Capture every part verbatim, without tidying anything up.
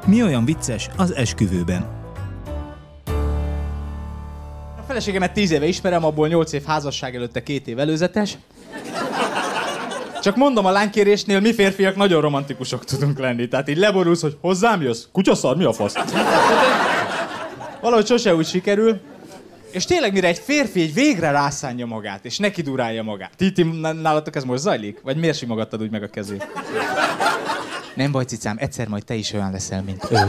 Mi olyan vicces az esküvőben? A feleségemet tíz éve ismerem, abból nyolc év házasság, előtte két év előzetes. Csak mondom, a lánykérésnél mi férfiak nagyon romantikusok tudunk lenni. Tehát így leborulsz, hogy hozzám jössz? Kutyaszar, mi a fasz? Valahogy sose úgy sikerül. És tényleg mire egy férfi egy végre rászánja magát, és neki durálja magát. Ti, ti nálatok ez most zajlik? Vagy miért simogattad úgy meg a kezét? Nem baj, cicám, egyszer majd te is olyan leszel, mint ő.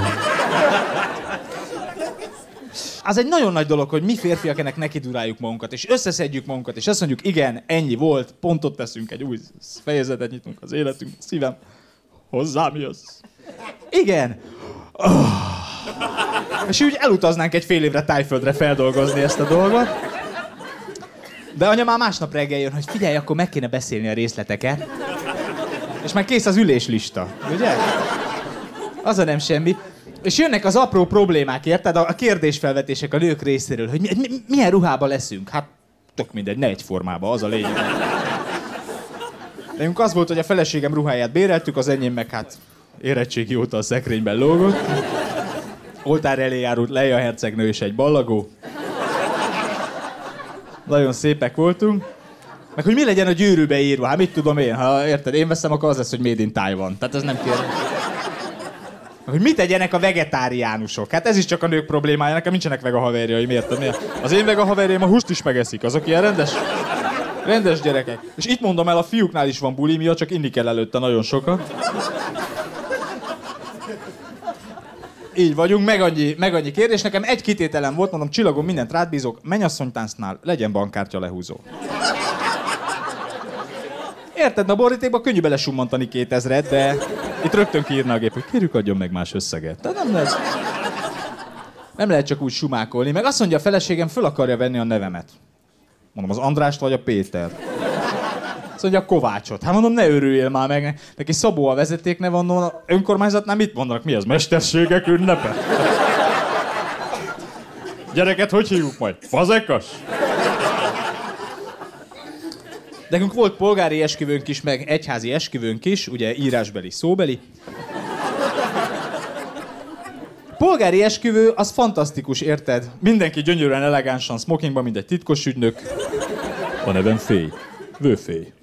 Az egy nagyon nagy dolog, hogy mi férfiak ennek neki duráljuk magunkat, és összeszedjük magunkat, és azt mondjuk, igen, ennyi volt, pontot teszünk, egy új fejezetet nyitunk az életünk, szívem, hozzám jössz. Igen. Oh. És úgy elutaznánk egy fél évre Tájföldre feldolgozni ezt a dolgot. De anya már másnap reggel jön, hogy figyelj, akkor meg kéne beszélni a részleteket. És már kész az üléslista, ugye? Az a nem semmi. És jönnek az apró problémák, érted? A kérdésfelvetések a nők részéről, hogy mi, mi, milyen ruhában leszünk. Hát tök mindegy, ne egyformában, az a lényeg. Nekünk az volt, hogy a feleségem ruháját béreltük, az enyém meg hát érettségi óta a szekrényben lógott. Oltár elé járult Leia hercegnő és egy ballagó. Nagyon szépek voltunk. Meg hogy mi legyen a gyűrűbe írva, hát mit tudom én, ha érted, én veszem, akkor az lesz, hogy Made in Taiwan. Tehát ez nem kérdés. Hogy mit tegyenek a vegetáriánusok? Hát ez is csak a nők problémája, nekem nincsenek vega haverjaim, érted? Miért? Az én vega haverjaim a húst is megeszik, azok ilyen rendes, rendes gyerekek. És itt mondom el, a fiúknál is van bulimia, csak inni kell előtte nagyon sokat. Így vagyunk, meg annyi, meg annyi kérdés. Nekem egy kitételem volt, mondom, csillagom, mindent rád bízok, mennyasszonytáncnál legyen bankkártya lehúzó. Érted, a borítékban könnyű belesummantani kétezret, de itt rögtön kiírna a gép, hogy kérjük, adjon meg más összeget. Tehát nem lehet, nem lehet csak úgy sumákolni. Meg azt mondja a feleségem, föl akarja venni a nevemet. Mondom, az Andrást vagy a Péter? Azt mondja, a Kovácsot. Hát mondom, ne örüljél már meg. Neki Szabó a vezetékneve, mondom, a önkormányzatnál mit mondanak? Mi az? Mesterségek ünnepe? Gyereket hogy hívjuk majd? Fazekas? Nekünk volt polgári esküvőnk is, meg egyházi esküvőnk is, ugye írásbeli, szóbeli. Polgári esküvő, az fantasztikus, érted? Mindenki gyönyörűen elegánsan smokingban, mint egy titkos ügynök. A nevem Féj. Vőfély.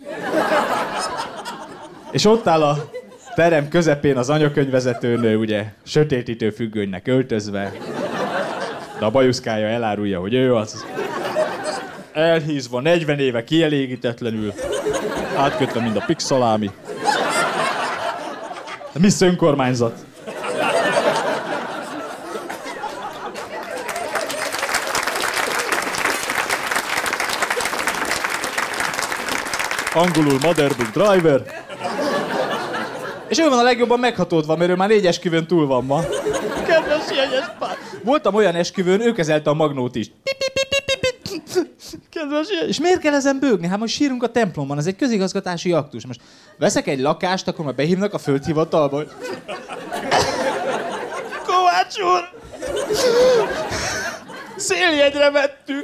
És ott áll a terem közepén az anyakönyvvezetőnő, ugye, sötétítő függönynek öltözve. De a bajuszkája elárulja, hogy ő az. Elhízva, negyven éve kielégítetlenül. Átkötve, mint a pixalámi. Miss önkormányzat. Angolul Motherbook Driver. És ő van a legjobban meghatódva, mert ő már négy esküvőn túl van ma. Kedves jegyes pár. Voltam olyan esküvőn, ő kezelte a magnót is. Kedves jegyes. És miért kell ezen bőgni? Hát most sírunk a templomban, ez egy közigazgatási aktus. Most veszek egy lakást, akkor már behívnak a földhivatalba, hogy... Kovács úr! Széljegyre vettük!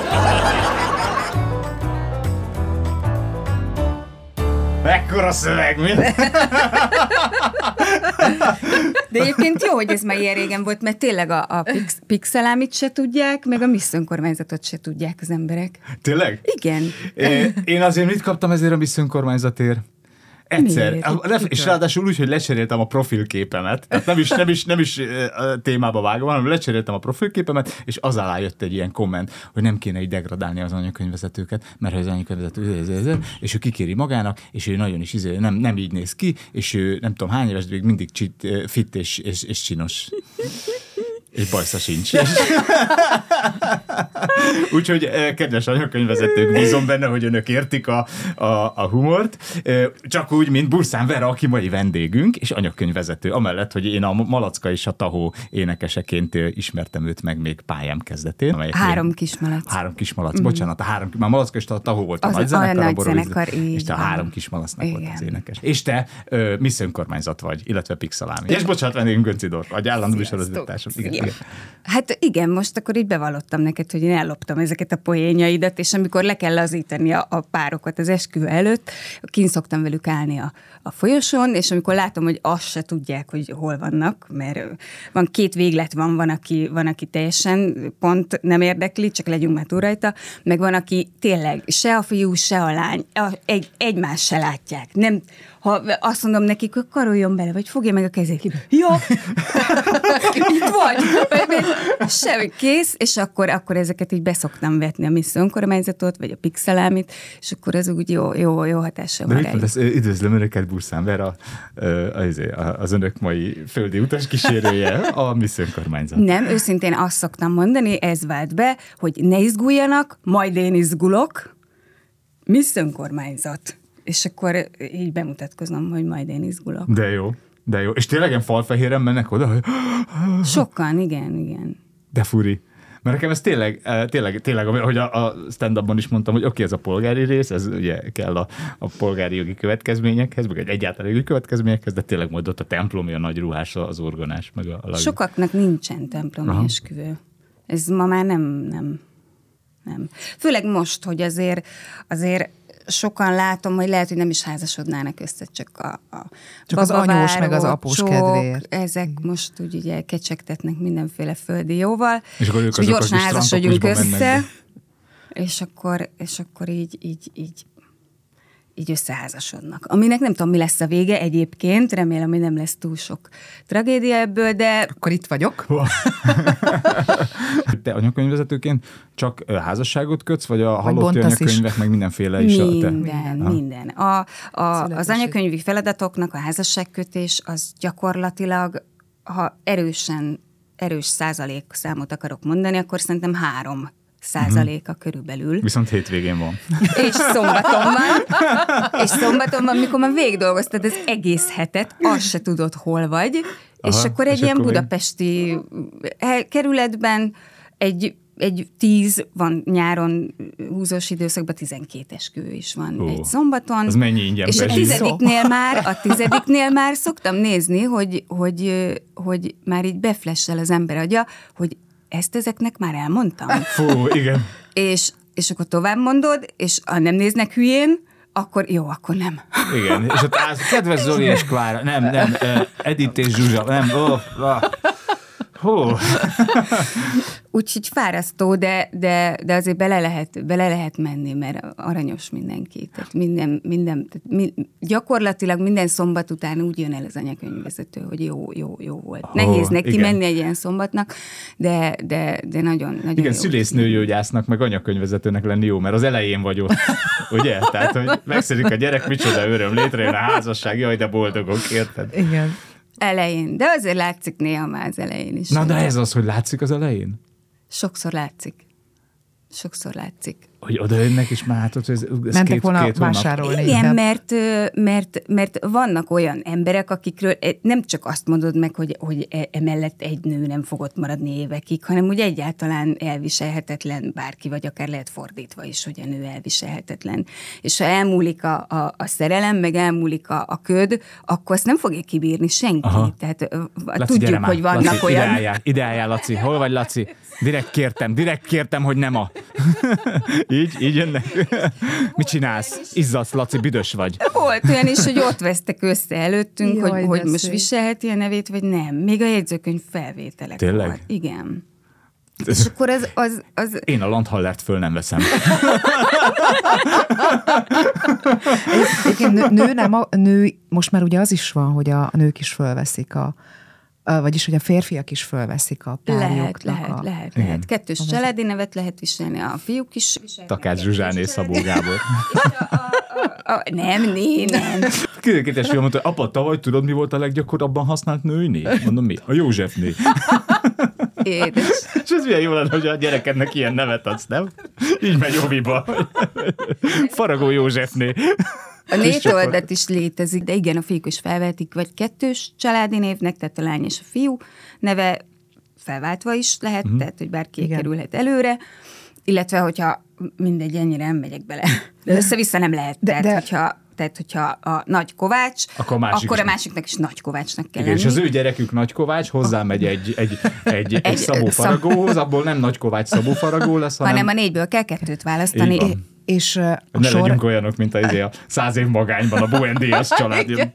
Mekkora szöveg, mi? De egyébként jó, hogy ez már ilyen régen volt, mert tényleg a, a pix, pixelámit se tudják, meg a Miss önkormányzatot se tudják az emberek. Tényleg? Igen. É, én azért mit kaptam ezért a Miss önkormányzatért? Egyszer. Miért? És ráadásul úgy, hogy lecseréltem a profilképemet. Tehát nem is, nem is, nem is témába vágom, hanem lecseréltem a profilképemet, és az alá jött egy ilyen komment, hogy nem kéne így degradálni az anyakönyvvezetőket, mert ha az anyakönyvvezető, és ő kikéri magának, és ő nagyon is izé, nem, nem így néz ki, és ő nem tudom hány éves, de még mindig csit, fit és, és, és csinos. És bajsza sincs. Úgyhogy kedves anyakönyvvezetők, bízom benne, hogy önök értik a, a, a humort. Csak úgy, mint Burszán Vera, aki mai vendégünk, és anyakönyvvezető. Amellett, hogy én a Malacka és a Tahó énekeseként ismertem őt meg még pályám kezdetén. Három kismalac. Három kismalac, mm. bocsánat, a három, már Malacka és a Tahó volt a az nagy zenekar, a, a zenekar, és te a három kismalacnak volt az énekes. És te uh, Miss önkormányzat vagy, illetve Pixalámi. És bocsánat, vendégünk Gönci Dorf, vagy állandó műsorvezetőtársam. Igen. igen. Hát igen, most akkor így bevallottam neked, hogy én elloptam ezeket a poénjaidat, és amikor le kell lazítani a, a párokat az esküvő előtt, kint szoktam velük állni a, a folyosón, és amikor látom, hogy azt se tudják, hogy hol vannak, mert van két véglet, van, van, aki, van, aki teljesen pont nem érdekli, csak legyünk már túl rajta, meg van, aki tényleg se a fiú, se a lány, egy, egymást se látják. Nem, ha azt mondom nekik, hogy karoljon bele, vagy fogja meg a kezét. Jó, itt vagy. Semmi, kész, és akkor, akkor ezeket így beszoktam vetni a Miss Önkormányzatot, vagy a Pixelámit, és akkor ez úgy jó, jó, jó hatással van rájuk. De üdvözlöm önöket, Burszánver, a, az, az önök mai földi utas kísérője, a Miss Önkormányzat. Nem, őszintén azt szoktam mondani, ez vált be, hogy ne izguljanak, majd én izgulok, Miss Önkormányzat. És akkor így bemutatkozom, hogy majd én izgulok. De jó, de jó. És tényleg ilyen falfehéren mennek oda, hogy... Sokan, igen, igen. De furi. Mert nekem ez tényleg, tényleg, tényleg hogy a stand-upban is mondtam, hogy oké, okay, ez a polgári rész, ez ugye kell a, a polgári jogi következményekhez, meg egy egyáltalán jogi következményekhez, de tényleg majd ott a templomi, a nagy ruhás, az orgonás, meg a... a Sokaknak nincsen templomi Aha. esküvő. Ez ma már nem, nem, nem. Főleg most, hogy azért, azért sokan látom, hogy lehet, hogy nem is házasodnának össze, csak a, a csak az anyós meg az após kedvéért. Ezek most úgy ugye kecsegtetnek mindenféle földi jóval, és akkor és gyorsan házasodjunk össze, és akkor, és akkor így, így, így, így összeházasodnak. Aminek nem tudom, mi lesz a vége egyébként, remélem, hogy nem lesz túl sok tragédia ebből, de... Akkor itt vagyok. Te anyakönyvvezetőként csak házasságot kötsz, vagy a halott anyakönyvek, meg mindenféle is? Minden, te... minden. A, a, az anyakönyvi feladatoknak a házasságkötés az gyakorlatilag, ha erősen, erős százalék számot akarok mondani, akkor szerintem három százaléka uh-huh. körülbelül. Viszont hétvégén van. És szombaton van. És szombaton van, mikor már végig dolgoztad az egész hetet, azt se tudod, hol vagy. Aha, és akkor egy és ilyen akkor budapesti még... kerületben egy, egy tíz van nyáron, húzós időszakban tizenkét esküvő is van Ó, egy szombaton. Az mennyi ingyen És a tizediknél már, a tizediknél már szoktam nézni, hogy, hogy, hogy már így beflessel az ember agya, hogy ezt ezeknek már elmondtam. Fú, igen. És, és akkor tovább mondod, és ha nem néznek hülyén, akkor jó, akkor nem. Igen, és ott állsz, kedves Zoli és Klára, nem, nem, Edith és Zsuzsa, nem, ó, oh, oh. Hú. Úgyhogy fárasztó, de, de, de azért bele lehet, bele lehet menni, mert aranyos mindenki. Tehát minden, minden, tehát mi, gyakorlatilag minden szombat után úgy jön el az anyakönyvvezető, hogy jó, jó, jó volt. Oh, nehéz neki igen. menni egy ilyen szombatnak, de, de, de nagyon, nagyon igen, jó. szülésznőgyógyásznak, meg anyakönyvvezetőnek lenni jó, mert az elején vagy ott. Ugye? Tehát, hogy megszűnik a gyerek, micsoda öröm, létrejön a házasság, jaj, de boldogok, érted? Igen. Elején, de azért látszik néha már az elején is. Na, de ez az, hogy látszik az elején? Sokszor látszik. Sokszor látszik. Hogy oda jönnek, és már hát, ez, ez Mentek két, volna két vásárolni. Igen, mert, mert, mert vannak olyan emberek, akikről nem csak azt mondod meg, hogy, hogy emellett egy nő nem fogott maradni évekig, hanem úgy egyáltalán elviselhetetlen bárki, vagy akár lehet fordítva is, hogy a nő elviselhetetlen. És ha elmúlik a, a, a szerelem, meg elmúlik a, a köd, akkor azt nem fogja kibírni senki. Aha. Tehát Laci, tudjuk, hogy vannak Laci, olyan... Ide álljál, ide álljál, Laci. Hol vagy, Laci? Direkt kértem, direkt kértem, hogy nem a... Így, így jönnek. Mit csinálsz? Izzadsz, Laci, büdös vagy. Volt olyan is, hogy ott vesztek össze előttünk, Jaj, hogy, hogy most szép. viselheti a nevét, vagy nem. Még a jegyzőkönyv felvételek. Tényleg? Volt. Igen. És akkor az... az, az... Én a Landhallert föl nem veszem. Igen, nő, nő nem a nő, most már ugye az is van, hogy a nők is fölveszik a vagyis, hogy a férfiak is fölveszik a párjuknak. Lehet, lehet, a... lehet, lehet. Kettős a családi nevet lehet viselni, a fiúk is viselni. Takács Zsuzsáné, Szabó Gábor. Nem, né, nem. Kétes fiam mondta, apa, tavaly tudod, mi volt a leggyakorabban használt női név? Mondom, mi? A Józsefné. Édes. És ez milyen jó lenne, hogy a gyerekednek ilyen nevet adsz, nem? Így megy oviba. Faragó Józsefné. A névtoldat is létezik, de igen, a fiúk is felvetik, vagy kettős családi névnek, tehát a lány és a fiú neve felváltva is lehet, uh-huh. tehát hogy bárki igen. kerülhet előre, illetve hogyha mindegy, ennyire nem megyek bele. De össze-vissza nem lehet, de, tehát de... hogyha Tehát, hogyha a Nagy Kovács, akkor a, másik akkor a is másiknak is Nagy Kovácsnak kell igen, lenni. és az ő gyerekük Nagy Kovács hozzámegy egy, egy, egy, egy, egy Szabó Faragóhoz, abból nem Nagy Kovács Szabó Faragó lesz, hanem... hanem a négyből kell kettőt választani. Így van. És uh, a ne sor... legyünk olyanok, mint a, a száz év magányban a Buendias család.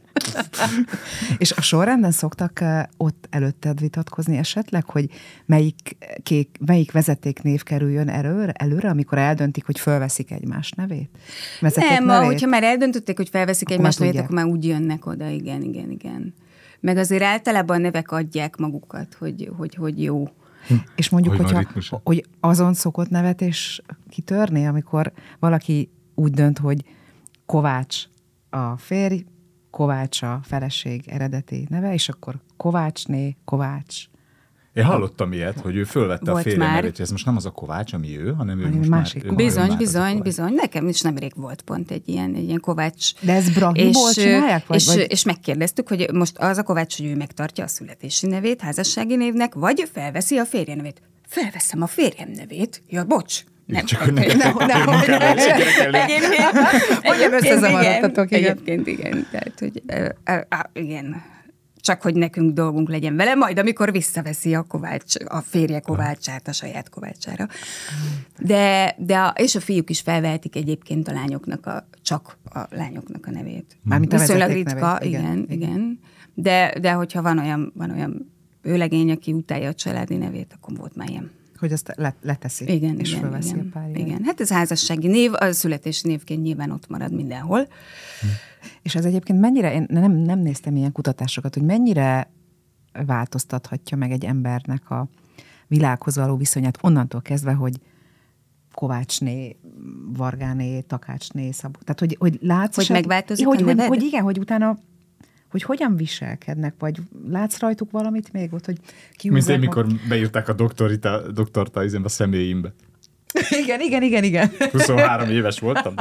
És a sorrenden szoktak uh, ott előtted vitatkozni esetleg, hogy melyik, kék, melyik vezetéknév kerüljön előre, előre, amikor eldöntik, hogy fölveszik egymás nevét? Nem, nevét? hogyha már eldöntötték, hogy felveszik akkor egymás nevét, akkor már úgy jönnek oda, igen, igen, igen. Meg azért általában a nevek adják magukat, hogy, hogy, hogy jó. És mondjuk, hogy hogyha, hogy azon szokott nevetés kitörni, amikor valaki úgy dönt, hogy Kovács a férj, Kovács a feleség eredeti neve, és akkor Kovácsné, Kovács. Én hallottam ilyet, hogy ő fölvette volt a férje már. nevét, hogy ez most nem az a Kovács, ami ő, hanem ő Hanem most másik már... Ő Bizony, már bizony, bizony. Nekem is nemrég volt pont egy ilyen, egy ilyen Kovács. De ez Brahiból csinálják? Vagy, és, vagy? és megkérdeztük, hogy most az a Kovács, hogy ő megtartja a születési nevét, házassági névnek, vagy felveszi a férje nevét. Felveszem a férjem nevét. Ja, bocs. Nem, csak hogy neked nem, nem, nem kell Egyébként, Hogyan összezavarodtatok, igen. Egyébként igen. Tehát, hogy, uh, uh, uh, igen. Csak hogy nekünk dolgunk legyen vele, majd amikor visszaveszi a Kovács, a férje Kovácsát a saját Kovácsára. De, de a, és a fiúk is felvehetik egyébként a lányoknak, a, csak a lányoknak a nevét. Mármint a viszonylag vezeték ritka, nevét. igen, Igen, igen. igen. De, de hogyha van olyan, van olyan őlegény, aki utálja a családi nevét, akkor volt már ilyen. Hogy azt leteszi, igen, és igen, fölveszi igen, a párját. igen. Hát ez házassági név, a születési névként nyilván ott marad mindenhol. Hm. És ez egyébként mennyire, én nem, nem néztem ilyen kutatásokat, hogy mennyire változtathatja meg egy embernek a világhoz való viszonyát onnantól kezdve, hogy Kovácsné, Vargáné, Takácsné, Szabó. Tehát, hogy, hogy látsz... Hogy megváltozik hogy, a neved? hogy, hogy igen, hogy utána hogy hogyan viselkednek, vagy látsz rajtuk valamit még ott, hogy Mint én, mikor beírták a doktorit a, doktort a, a személyimbe. Igen, igen, igen, igen. huszonhárom éves voltam.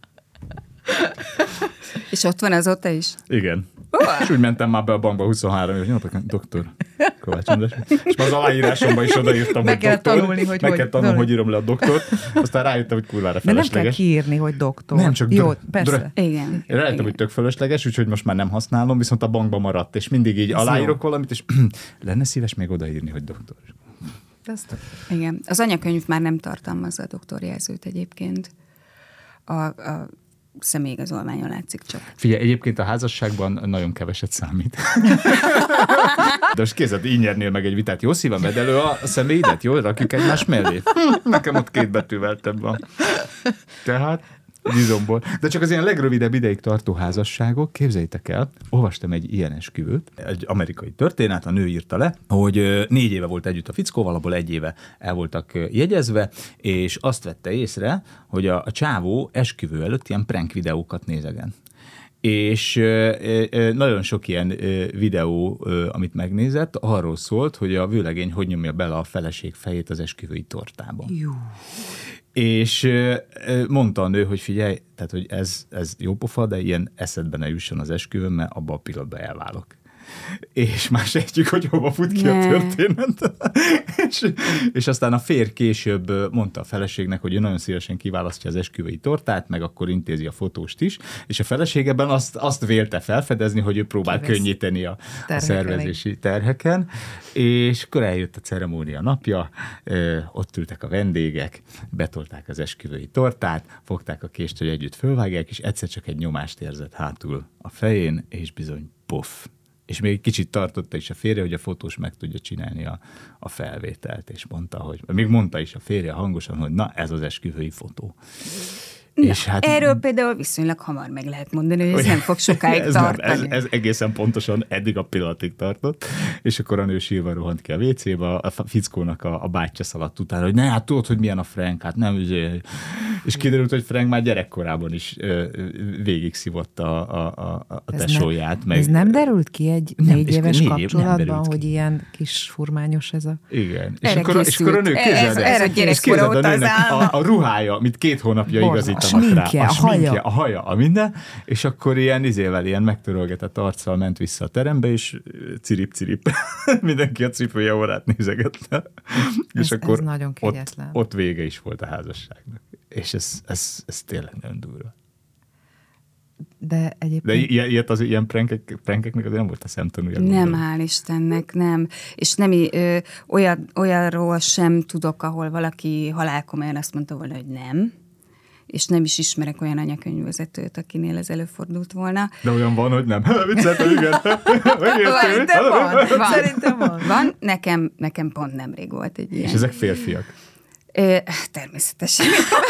És ott van azóta is? Igen. Uh. És úgy mentem már be a bankba huszonhárom éves, nyomtak, doktor Kovács András. És már az aláírásomban is odaírtam, meg hogy kell doktor. tanulni, hogy meg hogy, kell tanulni, hogy írom le a doktort. Aztán rájöttem, hogy kurvára felesleges. De nem kell kiírni, hogy doktor. Nem, csak Jó, dr- persze. Dr- igen. Én rájöttem, hogy tök fölösleges, úgyhogy most már nem használom, viszont a bankba maradt, és mindig így Ez aláírok jó. valamit, és lenne szíves még odaírni, hogy doktor. Igen. Az anyakönyv már nem tartalmazza a doktorjelzőt egyébként. A, a személyigazolványon látszik csak. Figyelj, egyébként a házasságban nagyon keveset számít. De most kézed, így nyernél meg egy vitát. Jó szívem, vedd elő a személyidet, jó? Rakjuk egymás mellé. Nekem ott két betűvel több van. Tehát bizomból. De csak az ilyen legrövidebb ideig tartó házasságok, képzeljétek el, olvastam egy ilyen esküvőt, egy amerikai történet, a nő írta le, hogy négy éve volt együtt a fickóval, abból egy éve el voltak jegyezve, és azt vette észre, hogy a, a csávó esküvő előtt ilyen prank videókat nézegen. És nagyon sok ilyen videó, amit megnézett, arról szólt, hogy a vőlegény hogy nyomja bele a feleség fejét az esküvői tortába. Jó. És mondta a nő, hogy figyelj, tehát, hogy ez, ez jó pofa, de ilyen eszedbe ne jusson az esküvőn, mert abban a pillanatban elválok. És már sejtjük, hogy hova fut ki ne. a történet. és, és aztán a férj később mondta a feleségnek, hogy ő nagyon szívesen kiválasztja az esküvői tortát, meg akkor intézi a fotóst is, és a feleség ebben azt, azt vélte felfedezni, hogy ő próbál Kivesz. könnyíteni a, a szervezési terheken, és akkor eljött a ceremónia napja, ott ültek a vendégek, betolták az esküvői tortát, fogták a kést, hogy együtt fölvágják, és egyszer csak egy nyomást érzett hátul a fején, és bizony poff. És még egy kicsit tartotta is a férje, hogy a fotós meg tudja csinálni a, a felvételt, és mondta, hogy, még mondta is a férje hangosan, hogy na, ez az esküvői fotó. Na, és hát, erről például viszonylag hamar meg lehet mondani, hogy ez nem fog sokáig ez tartani. Nem, ez, ez egészen pontosan eddig a pillanatig tartott, és akkor a nő sírva rohant ki a vécébe, a fickónak a, a bátyja szaladt utána, hogy ne, hát tudod, hogy milyen a Frank, hát nem, és kiderült, hogy Frank már gyerekkorában is végig szívott a, a, a, a tesóját. Ne, meg, ez nem derült ki egy nem, négy éves négy kapcsolatban, hogy ilyen kis furmányos ez a... Igen. És akkor, és akkor a nő képzeld el, és képzeld a nőnek a, a ruhája, amit két hónapja igazít. A sminkje, a, a sminkje, haja. a haja, a minden, és akkor ilyen izével, ilyen megtörölgetett arccal ment vissza a terembe, és cirip-cirip. Mindenki a cipője órát nézegette. Ez, és akkor ez nagyon ott, ott vége is volt a házasságnak. És ez, ez, ez tényleg nagyon durva. de egyébként... De i- ilyet az ilyen prankek, prankeknek azért nem volt a szemtanúja. Nem, hál' Istennek, nem. És nem ö, olyan, olyanról sem tudok, ahol valaki halálkomolyan azt mondta volna, hogy nem. És nem is ismerek olyan anyakönyvvezetőt, akinél ez előfordult volna. De olyan van, hogy nem. Vicceltem, igen. Szerintem van. Van. Szerintem van. Van, nekem, nekem pont nemrég volt egy ilyen. És ezek férfiak. Ö, természetesen.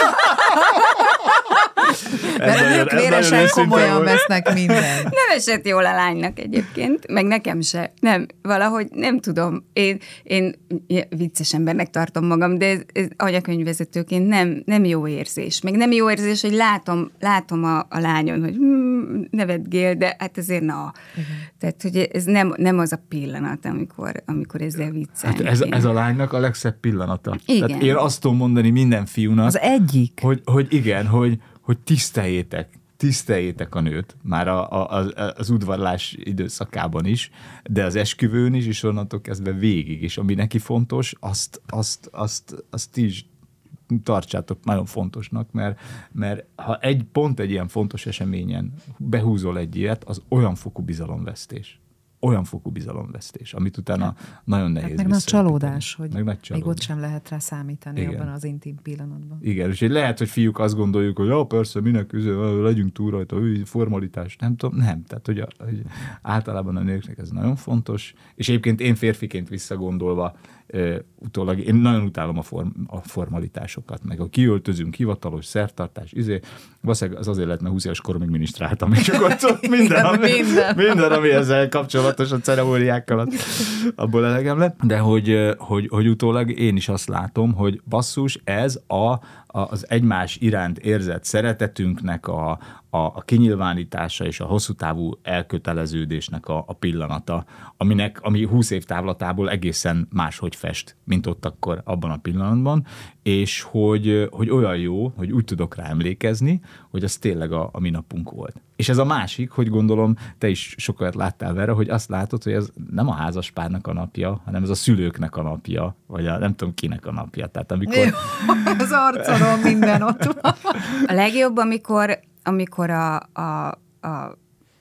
Mert nagyon- ők ez véresen nagyon őszinte komolyan volt. vesznek mindent. Nem esett jól a lánynak egyébként, meg nekem se. Nem, valahogy nem tudom. Én, én vicces embernek tartom magam, de ez, ez anyakönyvvezetőként nem, nem jó érzés. Meg nem jó érzés, hogy látom, látom a, a lányon, hogy hm, nevetgél, de hát azért na. Igen. Tehát, hogy ez nem, nem az a pillanat, amikor, amikor ezzel viccelni. Hát ez, ez a lánynak a legszebb pillanata. Igen. Tehát én azt tudom mondani minden fiúnak, Az egyik. hogy, hogy igen, hogy, hogy tiszteljétek, tiszteljétek a nőt, már a, a, a, az udvarlás időszakában is, de az esküvőn is, és onnantól kezdve végig, és ami neki fontos, azt, azt, azt, azt ti is tartsátok nagyon fontosnak, mert, mert ha egy pont egy ilyen fontos eseményen behúzol egy ilyet, az olyan fokú bizalomvesztés. Olyan fokú bizalomvesztés, amit utána nagyon nehéz Hát meg nagy visszaépíteni. csalódás, hogy Meg nagy még csalódás. ott sem lehet rá számítani Igen. abban az intim pillanatban. Igen, és lehet, hogy fiúk azt gondoljuk, hogy ja, persze, minek üző, legyünk túl rajta, új, formalitás, nem tudom, nem. Tehát, hogy, a, hogy általában a nőknek ez nagyon fontos, és egyébként én férfiként visszagondolva, uh, utólag, én nagyon utálom a, form, a formalitásokat, meg a kiöltözünk, hivatalos, szertartás, izé, valószínűleg az azért lett, mert húsz éves koromig minisztráltam, és akkor ott minden, ami, minden. minden, ami ezzel kapcsolatos a ceremóniákkal, abból elegem lett. De hogy, hogy, hogy utólag én is azt látom, hogy basszus, ez a, a, az egymás iránt érzett szeretetünknek a, a, a kinyilvánítása és a hosszú távú elköteleződésnek a, a pillanata, aminek, ami húsz év távlatából egészen máshogy fest, mint ott akkor abban a pillanatban, és hogy, hogy olyan jó, hogy úgy tudok rá emlékezni, hogy az tényleg a, a mi napunk volt. És ez a másik, hogy gondolom, te is sokat láttál vele, hogy azt látod, hogy ez nem a házaspárnak a napja, hanem ez a szülőknek a napja, vagy a nem tudom kinek a napja. Tehát amikor... Az arcodon minden ott van. A legjobb, amikor, amikor a, a, a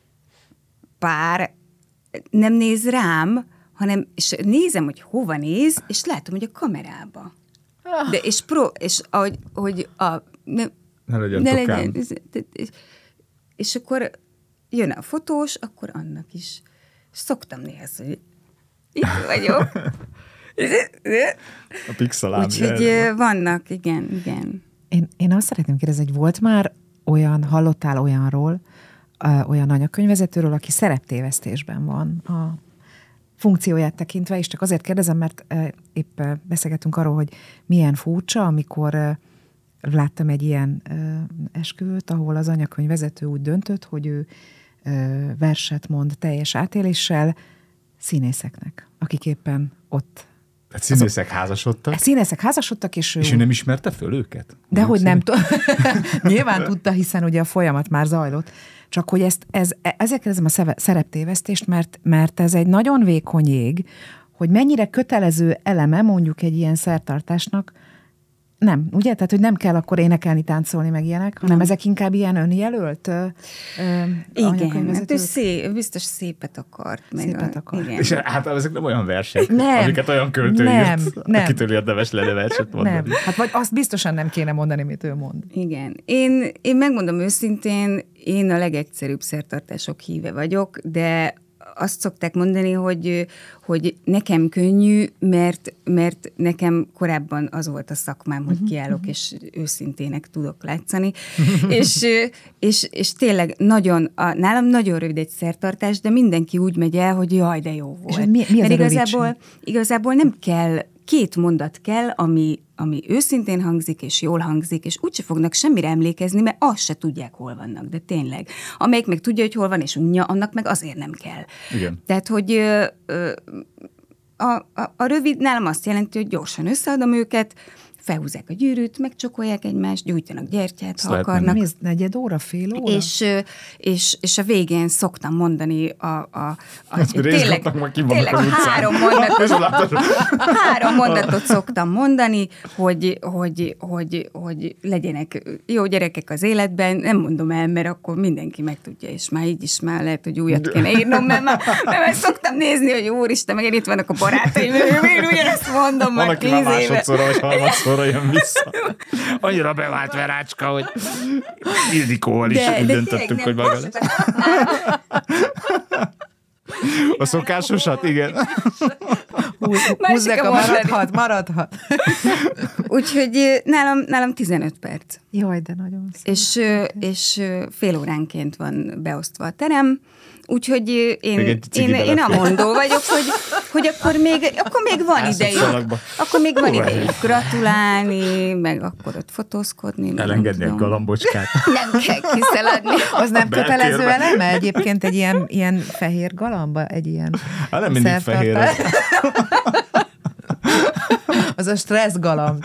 pár nem néz rám, hanem és nézem, hogy hova néz, és látom, hogy a kamerába. De és, pro, és ahogy, hogy a... Ne, Ne legyen ne tokám. legyen, és, és akkor jön a fotós, akkor annak is. Szoktam néha, hogy itt vagyok. A pixelám. Úgyhogy ö, vannak, igen, igen. Én, én azt szeretném kérdezni, hogy volt már olyan, hallottál olyanról, ö, olyan anyakönyvvezetőről, aki szereptévesztésben van a funkcióját tekintve, és csak azért kérdezem, mert ö, épp ö, beszélgetünk arról, hogy milyen furcsa, amikor ö, láttam egy ilyen ö, esküvőt, ahol az anyakönyvvezető úgy döntött, hogy ő ö, verset mond teljes átéléssel színészeknek, akik éppen ott. Tehát színészek házasodtak, Színészek házasodtak, és ő... és ő nem ismerte föl őket? De hogy nem tudta. Nyilván tudta, hiszen ugye a folyamat már zajlott. Csak hogy ezt, ez, ezért kérdezem a szeve- szereptévesztést, mert, mert ez egy nagyon vékony jég, hogy mennyire kötelező eleme mondjuk egy ilyen szertartásnak. Nem, ugye? Tehát, hogy nem kell akkor énekelni, táncolni, meg ilyenek, hanem Nem. ezek inkább ilyen önjelölt ö, ö, Igen, hát ő anyakönyvvezetők. szép, biztos szépet akart. Meg Szépet a, akar. Igen. És általában ezek nem olyan versek, Nem. amiket olyan költő Nem, írt, nem. akitől érdemes lenne verset mondani. Nem, hát vagy azt biztosan nem kéne mondani, amit ő mond. Igen. Én, én megmondom őszintén, én a legegyszerűbb szertartások híve vagyok, de azt szokták mondani, hogy, hogy nekem könnyű, mert, mert nekem korábban az volt a szakmám, hogy kiállok, és őszintének tudok látszani. és, és, és tényleg nagyon, a, nálam nagyon rövid egy szertartás, de mindenki úgy megy el, hogy jaj, de jó volt. És mi- mi az mert a igazából, rövidség? igazából nem kell, két mondat kell, ami, ami őszintén hangzik, és jól hangzik, és úgyse fognak semmire emlékezni, mert azt se tudják, hol vannak, de tényleg. Amelyik meg tudja, hogy hol van, és unja, annak meg azért nem kell. Igen. Tehát, hogy ö, ö, a, a, a rövid nálam azt jelenti, hogy gyorsan összeadom őket, felhúzzák a gyűrűt, megcsokolják egymást, gyújtanak gyertyát, ha lehet akarnak. Mi ez, negyed óra, fél óra? És, és, és a végén szoktam mondani a, a, a Részgatnak, majd ki vannak tényleg az utcán. három mondatot, három mondatot szoktam mondani, hogy, hogy, hogy, hogy legyenek jó gyerekek az életben, nem mondom el, mert akkor mindenki megtudja, és már így is már lehet, hogy újat kéne írnom, mert már, mert már szoktam nézni, hogy úristen, meg itt vannak a barátaim, én ugyanezt mondom Van, már aki tíz már éve. másodszorra vagy harmadszorra jön vissza. Annyira bevált Verácska, hogy Ildikóval is úgy döntöttünk, hogy maga lesz. A szokásosat, igen. Húzzák a maradhat, maradhat. Úgyhogy nálam, nálam tizenöt perc. Jaj, de nagyon szép. És, és fél óránként van beosztva a terem, úgyhogy én, én, én amondó vagyok, hogy, hogy akkor, még, akkor még van idejük. Akkor még van idejük gratulálni, meg akkor ott fotózkodni. Elengedni egy galambocskát. Nem kell kiszaladni. Az nem Beltérbe. kötelező eleme egyébként egy ilyen, ilyen fehér galamba, egy ilyen Hát nem mindig fehér. Az a stressz galamb.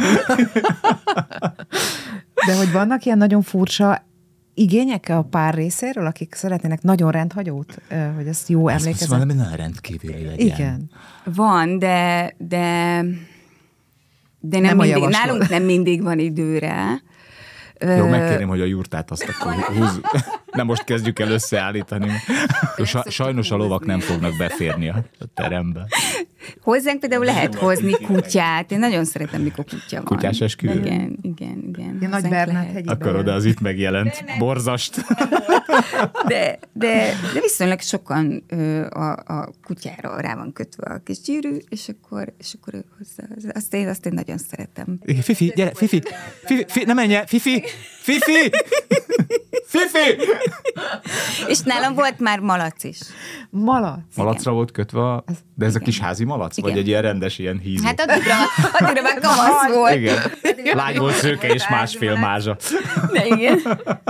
De hogy vannak ilyen nagyon furcsa igények a pár részéről, akik szeretnének nagyon rendhagyót, hogy ezt jó emlékezet. Ez valami nagyon rendkívüli legyen. Igen. Van, de, de, de nem, Nem a mindig, javaslat. nálunk nem mindig van időre. Jó, megkérném, hogy a jurtát azt akkor húzzuk. Nem most kezdjük el összeállítani. Sa- sajnos a lovak nem fognak beférni a terembe. Hozzánk például lehet hozni kutyát. Én nagyon szeretem, mikor kutya van. Kutyás esküvő? Igen, igen, igen. Ilyen Nagy Hozzánk Bernát lehet. hegyi. Akkor oda az itt megjelent borzast. De, de, de viszonylag sokan ö, a, a kutyára rá van kötve a kis gyűrű, és akkor, és akkor ő hozzá. Azt én, azt én nagyon szeretem. Fifi, gyere, Fifi, Fifi, Fifi, ne menj el, Fifi, Fifi, Fifi. És nálam volt már malac is. Malac. Malacra volt kötve, a- de ez a igen. kis házi malac? Igen. Vagy egy ilyen rendes ilyen hízó? Hát addigra, addigra már kamasz volt. Igen. Lány volt, szőke és másfél mázsa. De igen.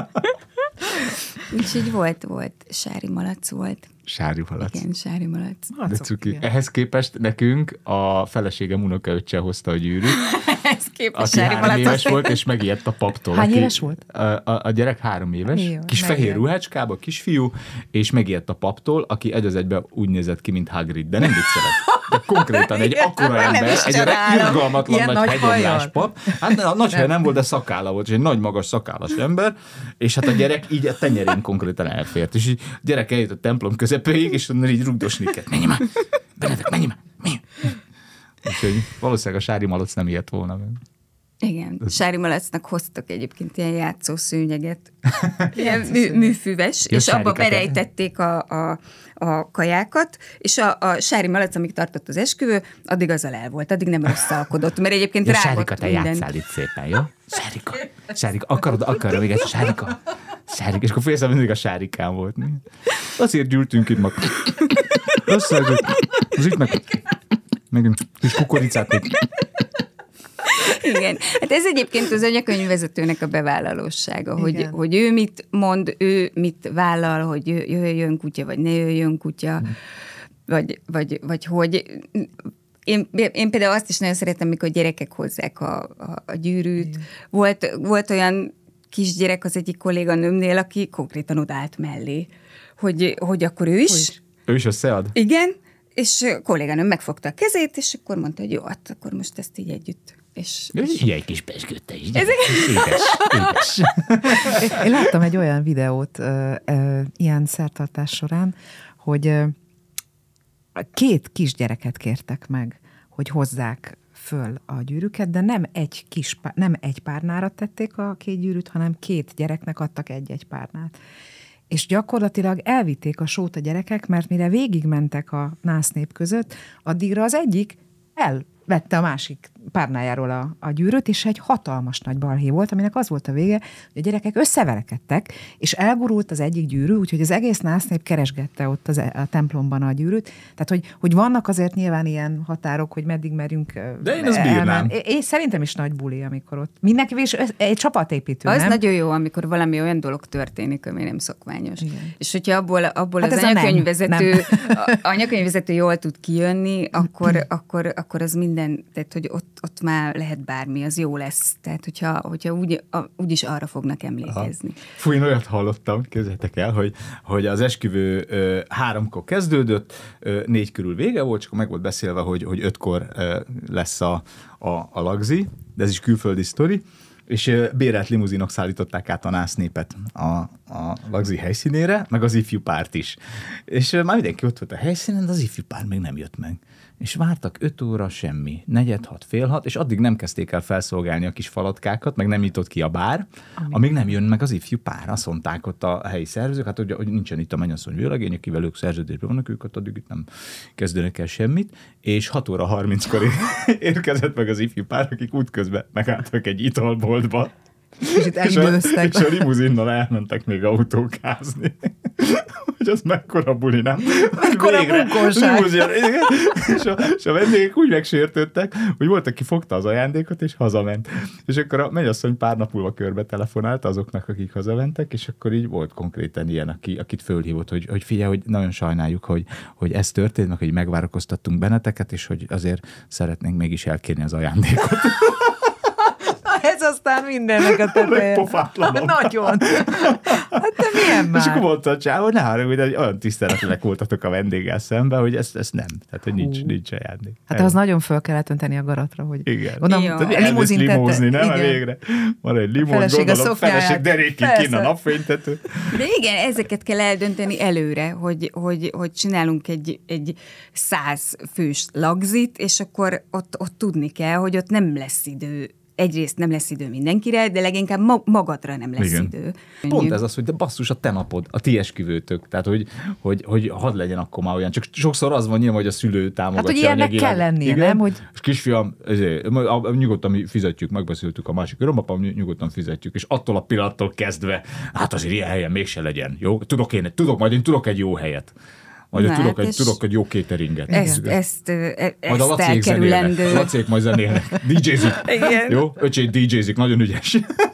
Úgyhogy volt, volt, sári malac volt. Sári malac. Igen, sári malac. De Malacok, cuki. igen. Ehhez képest nekünk a feleségem unokaöccse hozta a gyűrűt, Ez képes aki sári három éves malacot. volt, és megijedt a paptól. Hány aki, éves volt? A, a, a gyerek három éves, Jó, kis megijedt. fehér ruhácskába, kisfiú, és megijedt a paptól, aki egy az egyben úgy nézett ki, mint Hagrid, de nem viccelek. De konkrétan egy akkora Nem ember, is egy csodálom. irgalmatlan Ilyen nagy nagy hegyomlás hajjal. pap. Hát a nagy haja nem volt, de szakálla volt, és egy nagy magas szakállas ember, és hát a gyerek így a tenyerén konkrétan elfért. És így a gyerek eljött a templom közepéig, és onnan így rugdosni kellett. Menj már! Benedek, menj már! Menj! Úgyhogy valószínűleg a sári malac nem ilyet volna meg. Igen, sári malacnak hoztak egyébként ilyen játszószőnyeget, ilyen mű, műfüves, Jó, és abba sárikát. berejtették a, a, a kajákat, és a, a sári malac, amíg tartott az esküvő, addig azzal el volt, addig nem rosszalkodott, mert egyébként Ja, rágott Sárika, te minden. játsszál itt szépen, jó? Sárika, Sárika, akarod, akarod még egy Sárika? Sárika, és akkor félszem mindig a Sárikám volt. Mi? Azért gyűltünk itt mag. Összeállítjuk. Az itt meg... Meg kis kukoricát még. Igen. Hát ez egyébként az anyakönyvvezetőnek a bevállalósága, hogy, Igen. hogy ő mit mond, ő mit vállal, hogy jöjjön kutya, vagy ne jöjjön kutya, vagy, vagy, vagy hogy... Én, én például azt is nagyon szeretem, mikor gyerekek hozzák a, a, a gyűrűt. Volt, volt olyan kisgyerek az egyik kolléganőmnél, aki konkrétan odállt mellé, hogy, hogy akkor ő is... Hogy? Ő is összead? Igen, és a kolléganőm megfogta a kezét, és akkor mondta, hogy jó, hát akkor most ezt így együtt. És, és Így egy kis pesgőtte, így. Édes, édes. Én láttam egy olyan videót ö, ö, ilyen szertartás során, hogy ö, két kisgyereket kértek meg, hogy hozzák föl a gyűrűket, de nem egy, kis, pár- nem egy párnára tették a két gyűrűt, hanem két gyereknek adtak egy-egy párnát. És gyakorlatilag elvitték a sót a gyerekek, mert mire végigmentek a násznép között, addigra az egyik elvette a másik párnájáról a, a gyűrűt, és egy hatalmas nagy balhé volt, aminek az volt a vége, hogy a gyerekek összeverekedtek, és elgurult az egyik gyűrű, úgyhogy az egész násznép keresgette ott az, a templomban a gyűrűt. Tehát, hogy, hogy vannak azért nyilván ilyen határok, hogy meddig merünk. De én azt bírnám. Én, én szerintem is nagy buli, amikor ott mindenki is egy csapatépítő, az nem? nagyon jó, amikor valami olyan dolog történik, ami nem szokványos. Igen. És hogyha abból, abból Hát az ez a nem, anyakönyvvezető, nem. a- anyakönyvvezető jól tud kijönni, akkor, akkor, akkor az minden, tehát hogy ott ott már lehet bármi, az jó lesz. Tehát, hogyha, hogyha úgy, a, úgyis arra fognak emlékezni. Aha. Fú, én olyat hallottam, képzeljétek el, hogy, hogy az esküvő ö, háromkor kezdődött, ö, négy körül vége volt, csak meg volt beszélve, hogy, hogy ötkor ö, lesz a, a, a lagzi, de ez is külföldi sztori, és bérelt limuzinok szállították át a násznépet a, a lagzi helyszínére, meg az ifjú párt is. És már mindenki ott volt a helyszínen, de az ifjú pár még nem jött meg. És vártak öt óra semmi, negyed hat, fél hat, és addig nem kezdték el felszolgálni a kis falatkákat, meg nem nyitott ki a bár, Ami. amíg nem jön meg az ifjú pár. Azt mondták ott a helyi szervezők, hát hogy, hogy nincsen itt a mennyasszony vőlegény, akivel ők szerződésben vannak, ők ott addig itt nem kezdenek el semmit, és hat óra harminckor érkezett meg az ifjú pár, akik útközben megálltak egy italboltba. És itt elidőztek. És a, és a limuzinnal elmentek még autókázni. Hogy az mekkora buli, nem? Mekkora bunkóság. És a, és a vendégek úgy megsértődtek, hogy volt, aki fogta az ajándékot, és hazament. És akkor a mennyasszony pár nap múlva körbe telefonált azoknak, akik hazamentek, és akkor így volt konkrétan ilyen, aki, akit fölhívott, hogy, hogy figyelj, hogy nagyon sajnáljuk, hogy, hogy ez történt, meg hogy megvárakoztattunk benneteket, és hogy azért szeretnénk mégis elkérni az ajándékot. Ez aztán mindennek a teteje. Pofátlanom. Nagyon. Hát te milyen már? És akkor mondta a csáv, hogy ne haragudj, hogy olyan tiszteletlenek voltatok a vendéggel szemben, hogy ezt, ezt nem. Tehát, hogy nincs, nincs ajándék. Hát az nagyon föl kellett önteni a garatra, hogy... Igen. Gondolom, ja. limuzin limózni, nem? Igen. Végre. Van egy limón, gondolom, feleség derékig kinn a napfénytető. De igen, ezeket kell eldönteni előre, hogy, hogy, hogy csinálunk egy, egy száz fős lagzit, és akkor ott, ott tudni kell, hogy ott nem lesz idő. Egyrészt nem lesz idő mindenkire, de leginkább ma- magadra nem lesz igen. idő. Pont ez az, hogy de basszus, a te napod, a ti esküvőtök. Tehát, hogy, hogy, hogy hadd legyen akkor már olyan. Csak sokszor az van nyilván, hogy a szülő támogatja. Hát, hogy ilyennek kell lennie, nem? Hogy... És kisfiam, ezért, nyugodtan mi fizetjük, megbeszéltük a másik örömapám, nyugodtan fizetjük. És attól a pillanattól kezdve, hát azért ilyen helyen mégse legyen. Jó? Tudok én, tudok, majd én tudok egy jó helyet. Majd Na, tudok, hát egy, tudok egy jó cateringet. Ezt, ezt, ezt, majd a ezt elkerülendő. A lacék majd zenélnek. dé jézik. Jó? Öcsé dé jézik. Nagyon ügyes.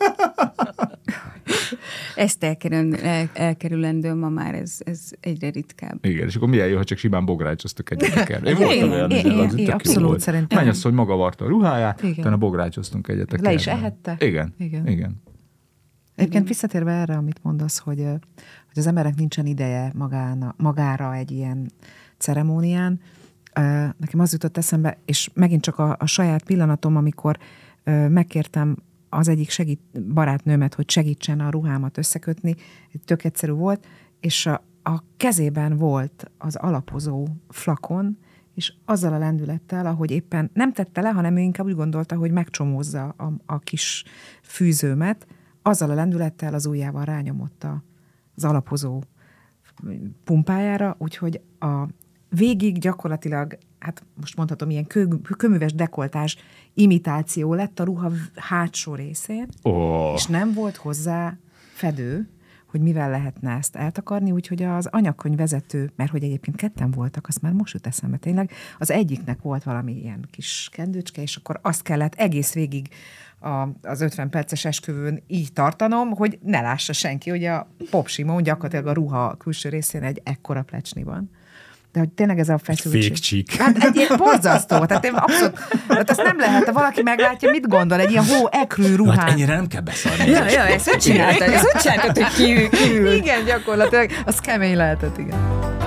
Ezt elkerül, el, elkerülendő ma már, ez, ez egyre ritkább. Igen, és akkor milyen jó, ha csak simán bográcsoztok egyetek el. Én voltam olyan, én, én, én, abszolút szerintem. Menj azt, hogy maga varta a ruháját, utána bográcsoztunk egyetek Le is ehette? Igen, igen. igen. Egyébként visszatérve erre, amit mondasz, hogy, hogy az emberek nincsen ideje magána, magára egy ilyen ceremónián, nekem az jutott eszembe, és megint csak a, a saját pillanatom, amikor megkértem az egyik segít, barátnőmet, hogy segítsen a ruhámat összekötni, tök egyszerű volt, és a, a kezében volt az alapozó flakon, és azzal a lendülettel, ahogy éppen nem tette le, hanem ő inkább úgy gondolta, hogy megcsomózza a, a kis fűzőmet, azzal a lendülettel az ujjával rányomott a, az alapozó pumpájára, úgyhogy a végig gyakorlatilag, hát most mondhatom, ilyen kő, köműves dekoltás imitáció lett a ruha hátsó részén, oh. és nem volt hozzá fedő, hogy mivel lehetne ezt eltakarni, úgyhogy az anyakönyvvezető, mert hogy egyébként ketten voltak, azt már most jut eszembe tényleg, az egyiknek volt valami ilyen kis kendőcske, és akkor azt kellett egész végig a, az ötven perces esküvőn így tartanom, hogy ne lássa senki, hogy a Pop Simon gyakorlatilag a ruha külső részén egy ekkora plecsni van. De hogy tényleg ez a feszültség. Fékcsík. Hát egy ilyen borzasztó. Tehát abszolút, tehát ezt nem lehet, ha valaki meglátja, mit gondol, egy ilyen hó ekrű ruhán. Hát ennyire nem kell beszarni. Ja, ja, ezt hogy csináltad? Ezt hogy csináltad, hogy kívül, kívül? Igen, gyakorlatilag. Az kemény lehetett, igen.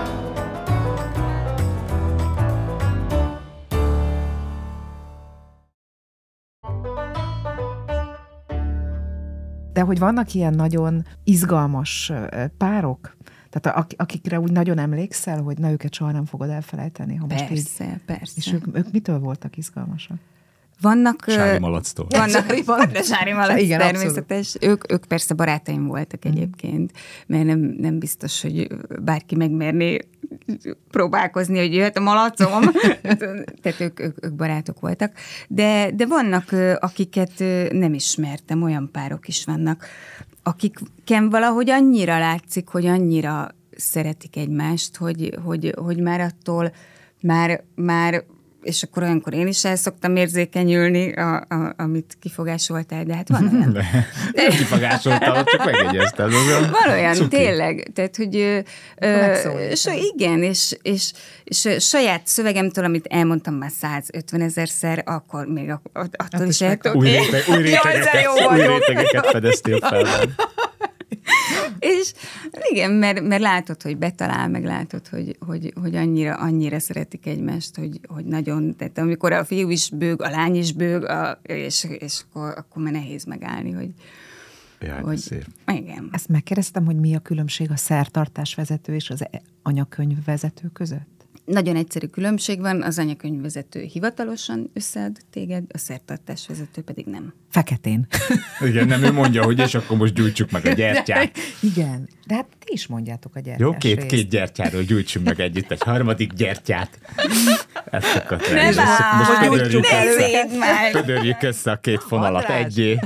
De hogy vannak ilyen nagyon izgalmas párok, tehát akikre úgy nagyon emlékszel, hogy na, őket soha nem fogod elfelejteni. Ha most persze, így... persze. És ők, ők mitől voltak izgalmasak? Vannak... Sári malactól. Vannak, de Sári malac, igen, természetes. Ők, ők persze barátaim voltak mm. egyébként, mert nem, nem biztos, hogy bárki megmerné próbálkozni, hogy jöhet a malacom. Tehát ők, ők, ők barátok voltak. De, de vannak, akiket nem ismertem, olyan párok is vannak, akiken valahogy annyira látszik, hogy annyira szeretik egymást, hogy, hogy, hogy már attól már, már és akkor olyankor én is el szoktam érzékenyülni, a, a, amit kifogásoltál, de hát van olyan. De, nem kifogásoltam, csak megegyeztem. Van olyan, Cuki. tényleg. Tehát, hogy ö, ö, so, igen, és, és, és saját szövegemtől, amit elmondtam már százötvenezerszer, akkor még ak- attól is el tudok. Új, réteg, új, rétegeket, új rétegeket fedeztél fel. És igen, mert, mert látod, hogy betalál, meg látod, hogy, hogy, hogy annyira, annyira szeretik egymást, hogy, hogy nagyon, tehát amikor a fiú is bőg, a lány is bőg, a, és, és akkor, akkor már nehéz megállni, hogy, Jaj, hogy szép. igen. Ezt megkérdeztem, hogy mi a különbség a szertartásvezető és az anyakönyvvezető között? Nagyon egyszerű különbség van, az anyakönyvvezető hivatalosan összead téged, a szertartásvezető pedig nem. Feketén. Igen, nem ő mondja, hogy és akkor most gyújtsuk meg a gyertyát. Igen, de hát ti is mondjátok a gyertyás Jó, két, részt. két gyertyáról gyújtsunk meg együtt, egy harmadik gyertyát. Ezt akadt Nem áll, most pödörjük nézzéd össze, már! pödörjük össze a két fonalat András. egyé.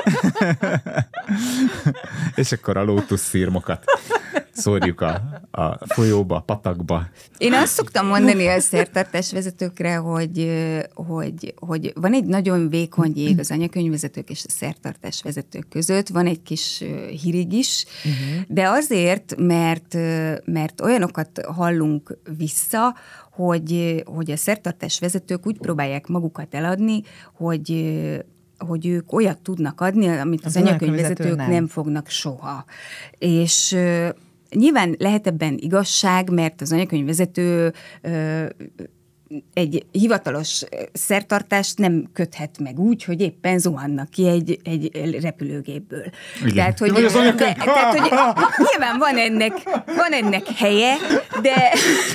És akkor a lótuszszírmokat szórjuk a, a folyóba, a patakba. Én azt szoktam mondani a szertartásvezetőkre, hogy, hogy, hogy van egy nagyon vékony jég az anyakönyvvezetők és a szertartásvezetők között, van egy kis hírig is, uh-huh. de azért, mert, mert olyanokat hallunk vissza, hogy, hogy a szertartásvezetők úgy próbálják magukat eladni, hogy hogy ők olyat tudnak adni, amit az, az anyakönyvvezetők nem. nem fognak soha. És nyilván lehet ebben igazság, mert az anyakönyvvezető ö, egy hivatalos szertartást nem köthet meg úgy, hogy éppen zuhannak ki egy, egy repülőgépből. Igen. Tehát, hogy, Vagy az de, tehát, hogy nyilván van ennek, van ennek helye, de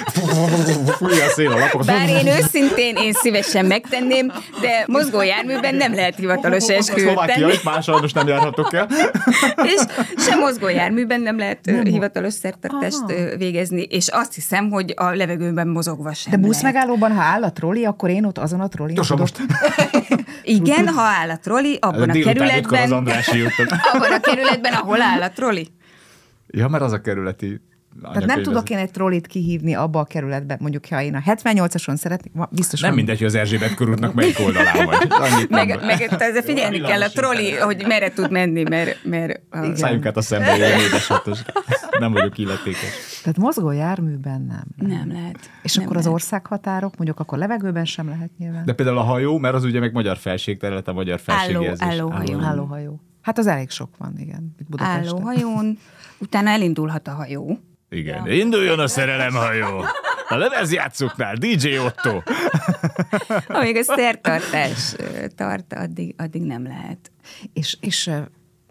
Fújja a szél a lapokat. bár én őszintén, én szívesen megtenném, de mozgójárműben nem lehet hivatalos esküvőt Szlovákia, tenni. itt már sajnos nem járhatok el. És sem mozgójárműben nem lehet nem. hivatalos szertartást Aha. végezni, és azt hiszem, hogy a levegőben mozogva sem De busz lehet. megállóban, ha áll a troli, akkor én ott azon a trolin Tosa tudok. most. Igen, ha áll a troli, abban a Délután ötkor az kerületben, Andrássy úton. abban a kerületben, ahol áll a troli. Ja, mert az a kerületi Tehát nem tudok én egy trollit kihívni abba a kerületbe, mondjuk, ha én a hetvennyolcason szeretnék, biztos Nem van. mindegy, hogy az Erzsébet körútnak melyik oldalán vagy. Annyit Meg, nem- meg ezzel figyelni kell a troli, hogy merre tud menni, mert... mert a... Szálljunk át a szembe, jó édeshatos. Nem vagyok illetékes. Tehát mozgó járműben nem. Nem lehet. És nem akkor az lehet. országhatárok, mondjuk akkor levegőben sem lehet nyilván. De például a hajó, mert az ugye meg magyar felségterület, a magyar Álló- felségjelzés. állóhajó. Állóhajó. Hát az elég sok van, igen. itt Budapesten. Állóhajón, utána elindulhat a hajó. Igen, de induljon a szerelemhajó. A lemezjátszóknál dé dzsé Otto. Amíg a szertartás ö, tart, addig, addig nem lehet. És, és uh,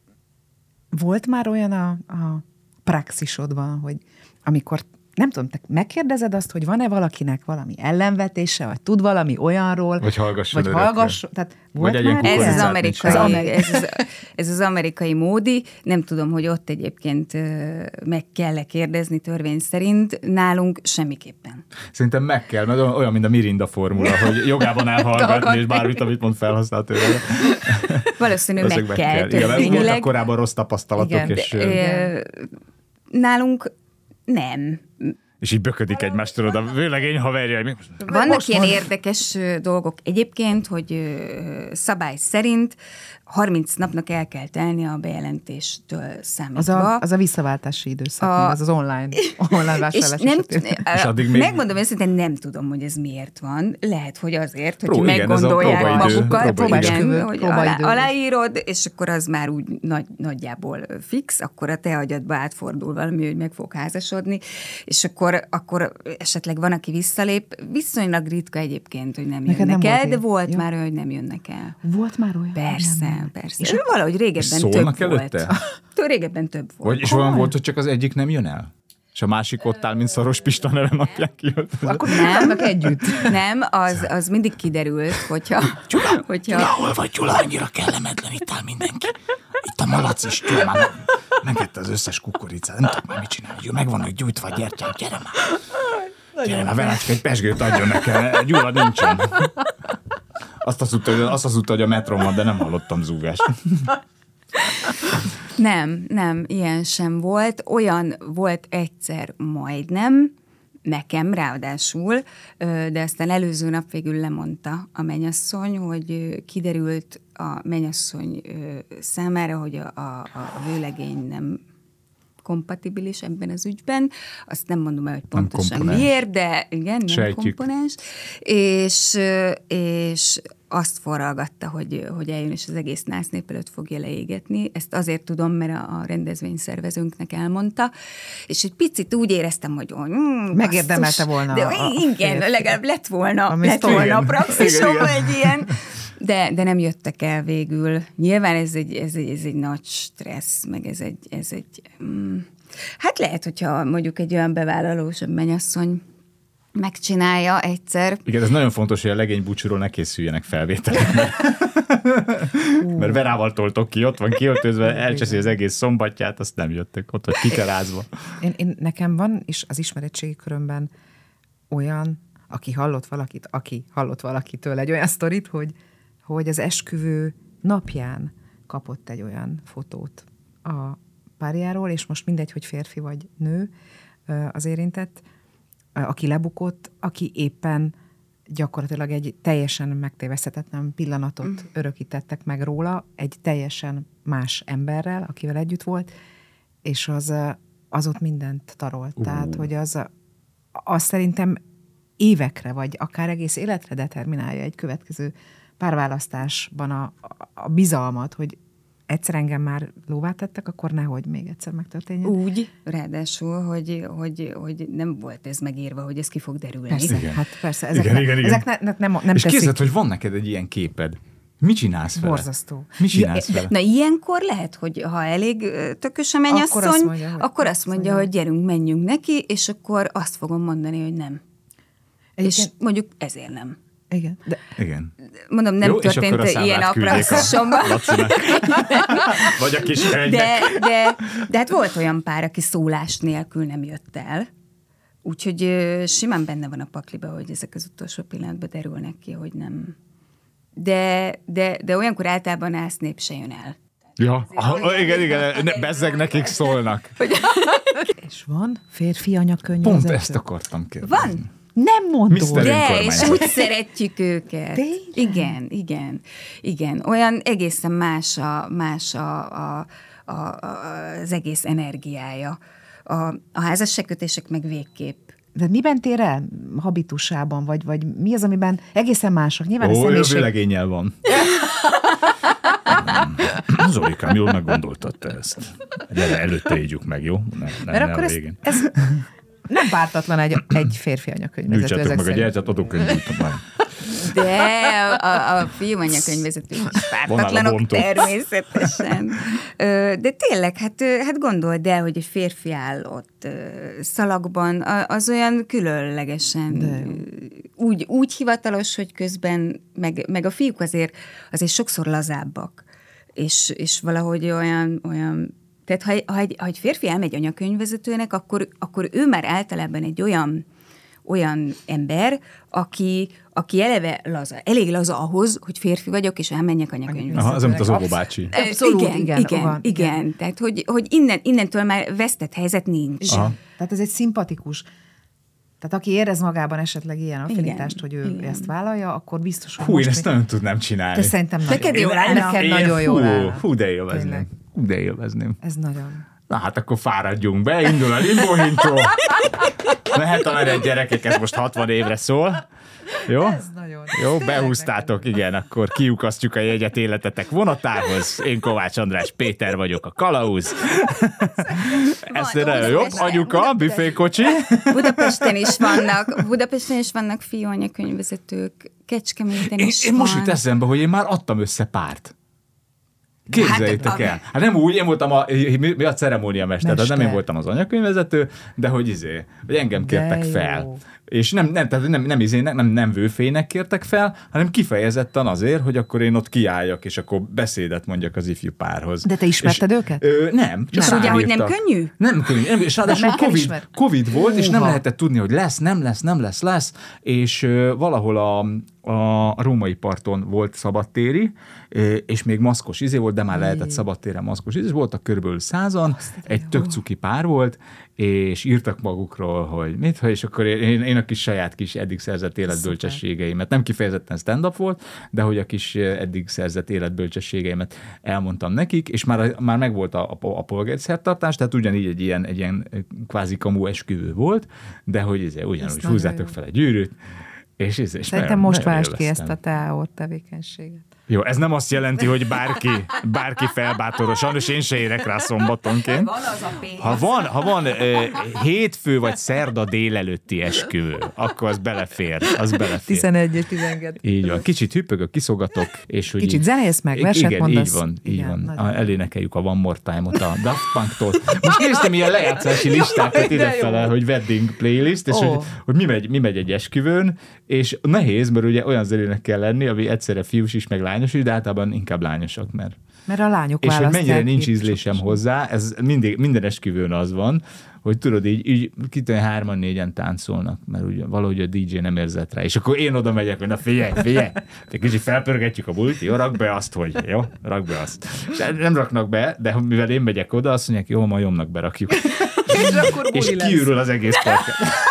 volt már olyan a, a praxisodban, hogy amikor, nem tudom, te megkérdezed azt, hogy van-e valakinek valami ellenvetése, vagy tud valami olyanról, Vagy hallgasson vagy örökre. hallgass, tehát volt Vagy egyen már Ez az, kukoricát amerikai, nincs. Az ameri- ez, az, ez az amerikai módi. Nem tudom, hogy ott egyébként ö, meg kell-e kérdezni törvény szerint. Nálunk semmiképpen. Szerintem meg kell, mert olyan, mint a Mirinda formula, hogy jogában elhallgatni, és bármit, amit mond felhasznál tőle. Valószínű meg Ezekben kell Igen, mert voltak törvényileg. korábban rossz tapasztalatok, Igen, és, Ö, Nálunk nem. és így böködik egymást, tudod, a vőlegény haverja. mi- Vannak most ilyen mond- érdekes ö, dolgok egyébként, hogy ö, szabály szerint harminc napnak el kell telni a bejelentéstől számítva. Az a, az a visszaváltási időszak, A- a... az az online, online és vásárlás nem, esetén. És addig még- megmondom őszintén, nem tudom, hogy ez miért van. Lehet, hogy azért, hogy Pró- igen, ez a meggondolják próbaidő, magukat, próbaidő. igen, hogy Próbaidő. alá, aláírod, és akkor az már úgy nagy, nagyjából fix, akkor a te agyadba átfordul valami, hogy meg fog házasodni, és akkor, akkor esetleg van, aki visszalép. Viszonylag ritka egyébként, hogy nem Neked jönnek nem el, volt de ilyen? volt Jó. már olyan, hogy nem jönnek el. Volt már olyan? Persze, Nem. persze. És És valahogy régebben szólnak több előtte? volt. Től régebben több volt. Vagy, és olyan volt, hogy csak az egyik nem jön el? És a másik ott áll, mint Szaros Pista neve napján kijött. Akkor Nem. nem együtt. Nem, az, az mindig kiderült, hogyha... hogyha Hol vagy, Gyula? Annyira kellemetlen, itt áll mindenki. Itt a malac is, Gyula már meg- megette az összes kukoricát. Nem tudok már mit csinálni. Jó, meg vannak gyújtva a gyertyák, gyere már. Gyere már, Verácska, egy pesgőt adjon nekem. Gyula nincsen. Azt az hogy, azt az hogy a metron van, de nem hallottam zúgást. Nem, nem, ilyen sem volt. Olyan volt egyszer majdnem, nekem ráadásul, de aztán előző nap végül lemondta a mennyasszony, hogy kiderült a mennyasszony számára, hogy a, a, a vőlegény nem kompatibilis ebben az ügyben. Azt nem mondom el, hogy pontosan miért, de igen, nem Sejtjük. komponens. És, és azt forralgatta, hogy, hogy eljön, és az egész nász nép előtt fogja leégetni. Ezt azért tudom, mert a rendezvényszervezőnknek elmondta, és egy picit úgy éreztem, hogy mm, megérdemelte volna. De a, igen, a legalább lett volna, lett igen. volna a praxisom Igen, igen. egy ilyen. De, de nem jöttek el végül. Nyilván ez egy, ez egy, ez egy nagy stressz, meg ez egy, ez egy mm, hát lehet, hogyha mondjuk egy olyan bevállalósabb mennyasszony megcsinálja egyszer. Igen, ez nagyon fontos, hogy a legény búcsúról ne készüljenek felvételek, mert, mert verával toltok ki, ott van kiöltözve, elcseszi az egész szombatját, azt nem jöttek, ott vagy kiterázva. Én, én, nekem van is az ismeretségi körömben olyan, aki hallott valakit, aki hallott valakitől egy olyan sztorit, hogy, hogy az esküvő napján kapott egy olyan fotót a párjáról, és most mindegy, hogy férfi vagy nő az érintett, aki lebukott, aki éppen gyakorlatilag egy teljesen megtéveszthetetlen pillanatot mm. örökítettek meg róla, egy teljesen más emberrel, akivel együtt volt, és az, az ott mindent tarolt. Uh. Tehát, hogy az, az szerintem évekre, vagy akár egész életre determinálja egy következő párválasztásban a, a bizalmat, hogy egyszer engem már lóvá tettek, akkor nehogy még egyszer megtörténjen. Úgy, ráadásul, hogy, hogy, hogy nem volt ez megírva, hogy ez ki fog derülni. Persze, Igen. hát persze. Ezek, Igen, ne, igen, igen. ezek ne, ne, nem, nem És teszik. képzeld, hogy van neked egy ilyen képed. Mit csinálsz vele? Borzasztó. Mit csinálsz vele? Na ilyenkor lehet, hogy ha elég tökös a mennyasszony, Akkor azt mondja, hogy, akkor azt mondja, hogy gyerünk, menjünk neki, és akkor azt fogom mondani, hogy nem. Egyébként, és mondjuk ezért nem. Igen. De Igen. Mondom, nem Jó, történt ilyen a praxisomban. Vagy a kis hölgynek. De, de, de hát volt olyan pár, aki szólás nélkül nem jött el. Úgyhogy ö, simán benne van a pakliba, hogy ezek az utolsó pillanatban derülnek ki, hogy nem. De, de, de olyankor általában ász nép se jön el. Ja, ah, igen, igen, ne, bezzeg nekik szólnak. és van férfi anyakönyvezető? Pont ezt akartam kérdezni. Van. Nem mondod. miszter De, és Önkormányzat. úgy szeretjük őket. Tényleg? Igen, igen, igen. Olyan egészen más, a, más a, a, a, az egész energiája. A, a házasságkötések meg végképp. De miben tér el? Habitusában? Vagy, vagy mi az, amiben egészen mások? Nyilván a Ó, személyiség... vőlegénnyel van. Zolikám, jól meggondoltad te ezt. Gyere, előtte ígyuk meg, jó? Ne, ne, Mert ne akkor a ez, végén. ez nem pártatlan egy, egy férfi anyakönyvezető. Gyűjtsetek meg a szerint. gyertyát, adókönyvűjtöm meg. De a, a fiú anyakönyvvezetők is pártatlanok bontó. természetesen. Ö, De tényleg, hát, ö, hát gondold el, hogy egy férfi áll ott ö, szalagban, a- az olyan különlegesen ö, úgy, úgy hivatalos, hogy közben, meg, meg a fiúk azért, azért sokszor lazábbak, és, és valahogy olyan, olyan tehát ha, ha, egy, ha egy férfi elmegy anyakönyvvezetőnek, akkor, akkor ő már általában egy olyan olyan ember, aki, aki eleve laza, elég laza ahhoz, hogy férfi vagyok, és elmenjek anyakönyvvezetőnek. Aha, az, amit az Ogo bácsi. Abszolút, igen, igen, igen, van, igen, igen. Tehát, hogy, hogy innen, innentől már vesztett helyzet nincs. Igen. Tehát ez egy szimpatikus. Tehát aki érez magában esetleg ilyen affinitást, hogy ő igen. ezt vállalja, akkor biztos, hogy Hú, most én ezt még- nagyon tudnám csinálni. De szerintem Neked nagyon jól állna? Neked Én- nagyon jól hú, állna. Hú, de élvezném. Tényleg. Hú, de élvezném. Ez nagyon. Na hát akkor fáradjunk be, indul a limbohintó. Mehet a menet gyerekek, ez most hatvan évre szól. Jó? Ez nagyon. Jó, behúztátok, igen, akkor kiukasztjuk a jegyet életetek vonatához. Én Kovács András Péter vagyok, a kalauz. Ez Van, nagyon jobb. Budapesten, Anyuka, Budapesten. büfékocsi. Budapesten is vannak, Budapesten is vannak fiú anyakönyvvezetők, Kecskeméten Én, is én most van. jut eszembe, hogy én már adtam össze párt. Képzeljétek Hát, el. Hát nem úgy, én voltam a, mi, mi a ceremóniamester, tehát nem én Mester. voltam az anyakönyvvezető, de hogy izé, hogy engem kértek De jó. fel. És nem, nem, tehát nem, nem, izének, nem, nem vőfének kértek fel, hanem kifejezetten azért, hogy akkor én ott kiálljak, és akkor beszédet mondjak az ifjú párhoz. De te ismerted és, őket? Ö, nem. És ugye, hogy nem könnyű? Nem könnyű. Nem, és ráadásul COVID, COVID volt, és nem lehetett tudni, hogy lesz, nem lesz, nem lesz, lesz, és ö, valahol a, a római parton volt szabadtéri, és még maszkos izé volt, de már lehetett szabadtéren maszkos izé, voltak körülbelül százan, egy tök cuki pár volt, és írtak magukról, hogy mit, és akkor én, én a kis saját kis eddig szerzett életbölcsességeimet, nem kifejezetten stand-up volt, de hogy a kis eddig szerzett életbölcsességeimet elmondtam nekik, és már, már megvolt a, a, a polgári szertartás, tehát ugyanígy egy ilyen, egy ilyen kvázi kamu esküvő volt, de hogy izé, ugyanúgy húzzátok fel egy gyűrűt, és, és Szerintem nagyon, most nagyon vásd ki ezt a teáor tevékenységet. Jó, ez nem azt jelenti, hogy bárki, bárki felbátorol. Sajnos én se érek rá szombatonként. Van az a pénz. Ha van, ha van uh, hétfő vagy szerda délelőtti esküvő, akkor az belefér. Az belefér. tizenegy és tizenkettő. Így van. Kicsit hüppögök, kiszogatok. És hogy Kicsit így, zenész meg, verset igen, mondasz. így van, így Igen, van. nagyon. Elénekeljük a One More Time-ot a Daft Punk-tól. Most néztem ilyen lejátszási listákat idefele, hogy wedding playlist, és Ó. hogy, hogy mi, megy, mi megy egy esküvőn, és nehéz, mert ugye olyan zenének kell lenni, ami egyszerre fiús is, meg lányos is, de általában inkább lányosak, mert... Mert a lányok És hogy választják mennyire nincs ki. ízlésem hozzá, ez mindig, minden esküvőn az van, hogy tudod, így, így kitűnően hárman, négyen táncolnak, mert ugye valahogy a dé dzsé nem érzett rá. És akkor én oda megyek, hogy na figyelj, figyelj, egy kicsit felpörgetjük a bulit, jó, rak be azt, hogy jó, rak be azt. És nem raknak be, de mivel én megyek oda, azt mondják, jó, ma jobbnak berakjuk. És akkor És buli lesz. kiürül az egész parket.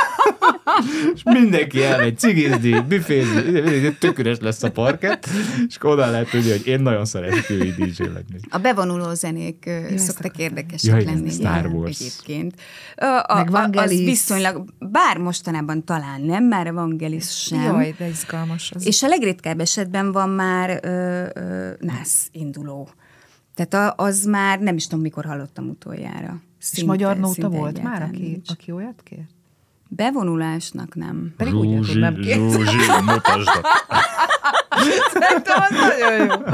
És mindenki elmegy cigizni, büfézni, tök üres lesz a parket, és akkor oda lehet tudni, hogy én nagyon szeretek ő dé dzsé lenni. A bevonuló zenék ö, szoktak érdekesek Ja, igen, lenni. Star igen, Wars. Egyébként. A, a, Meg a, Vangelis. az viszonylag, bár mostanában talán nem, már a Vangelis sem. Jaj, de izgalmas az. És a legritkább esetben van már ö, ö, nász induló. Tehát a, az már nem is tudom, mikor hallottam utoljára. És Szinte, magyar nóta szinte volt már, egyáltalán aki, nincs. aki olyat kér? Bevonulásnak nem. Pedig úgy hogy nem kér. Zsuzsi, mutasd. Szerintem az nagyon jó.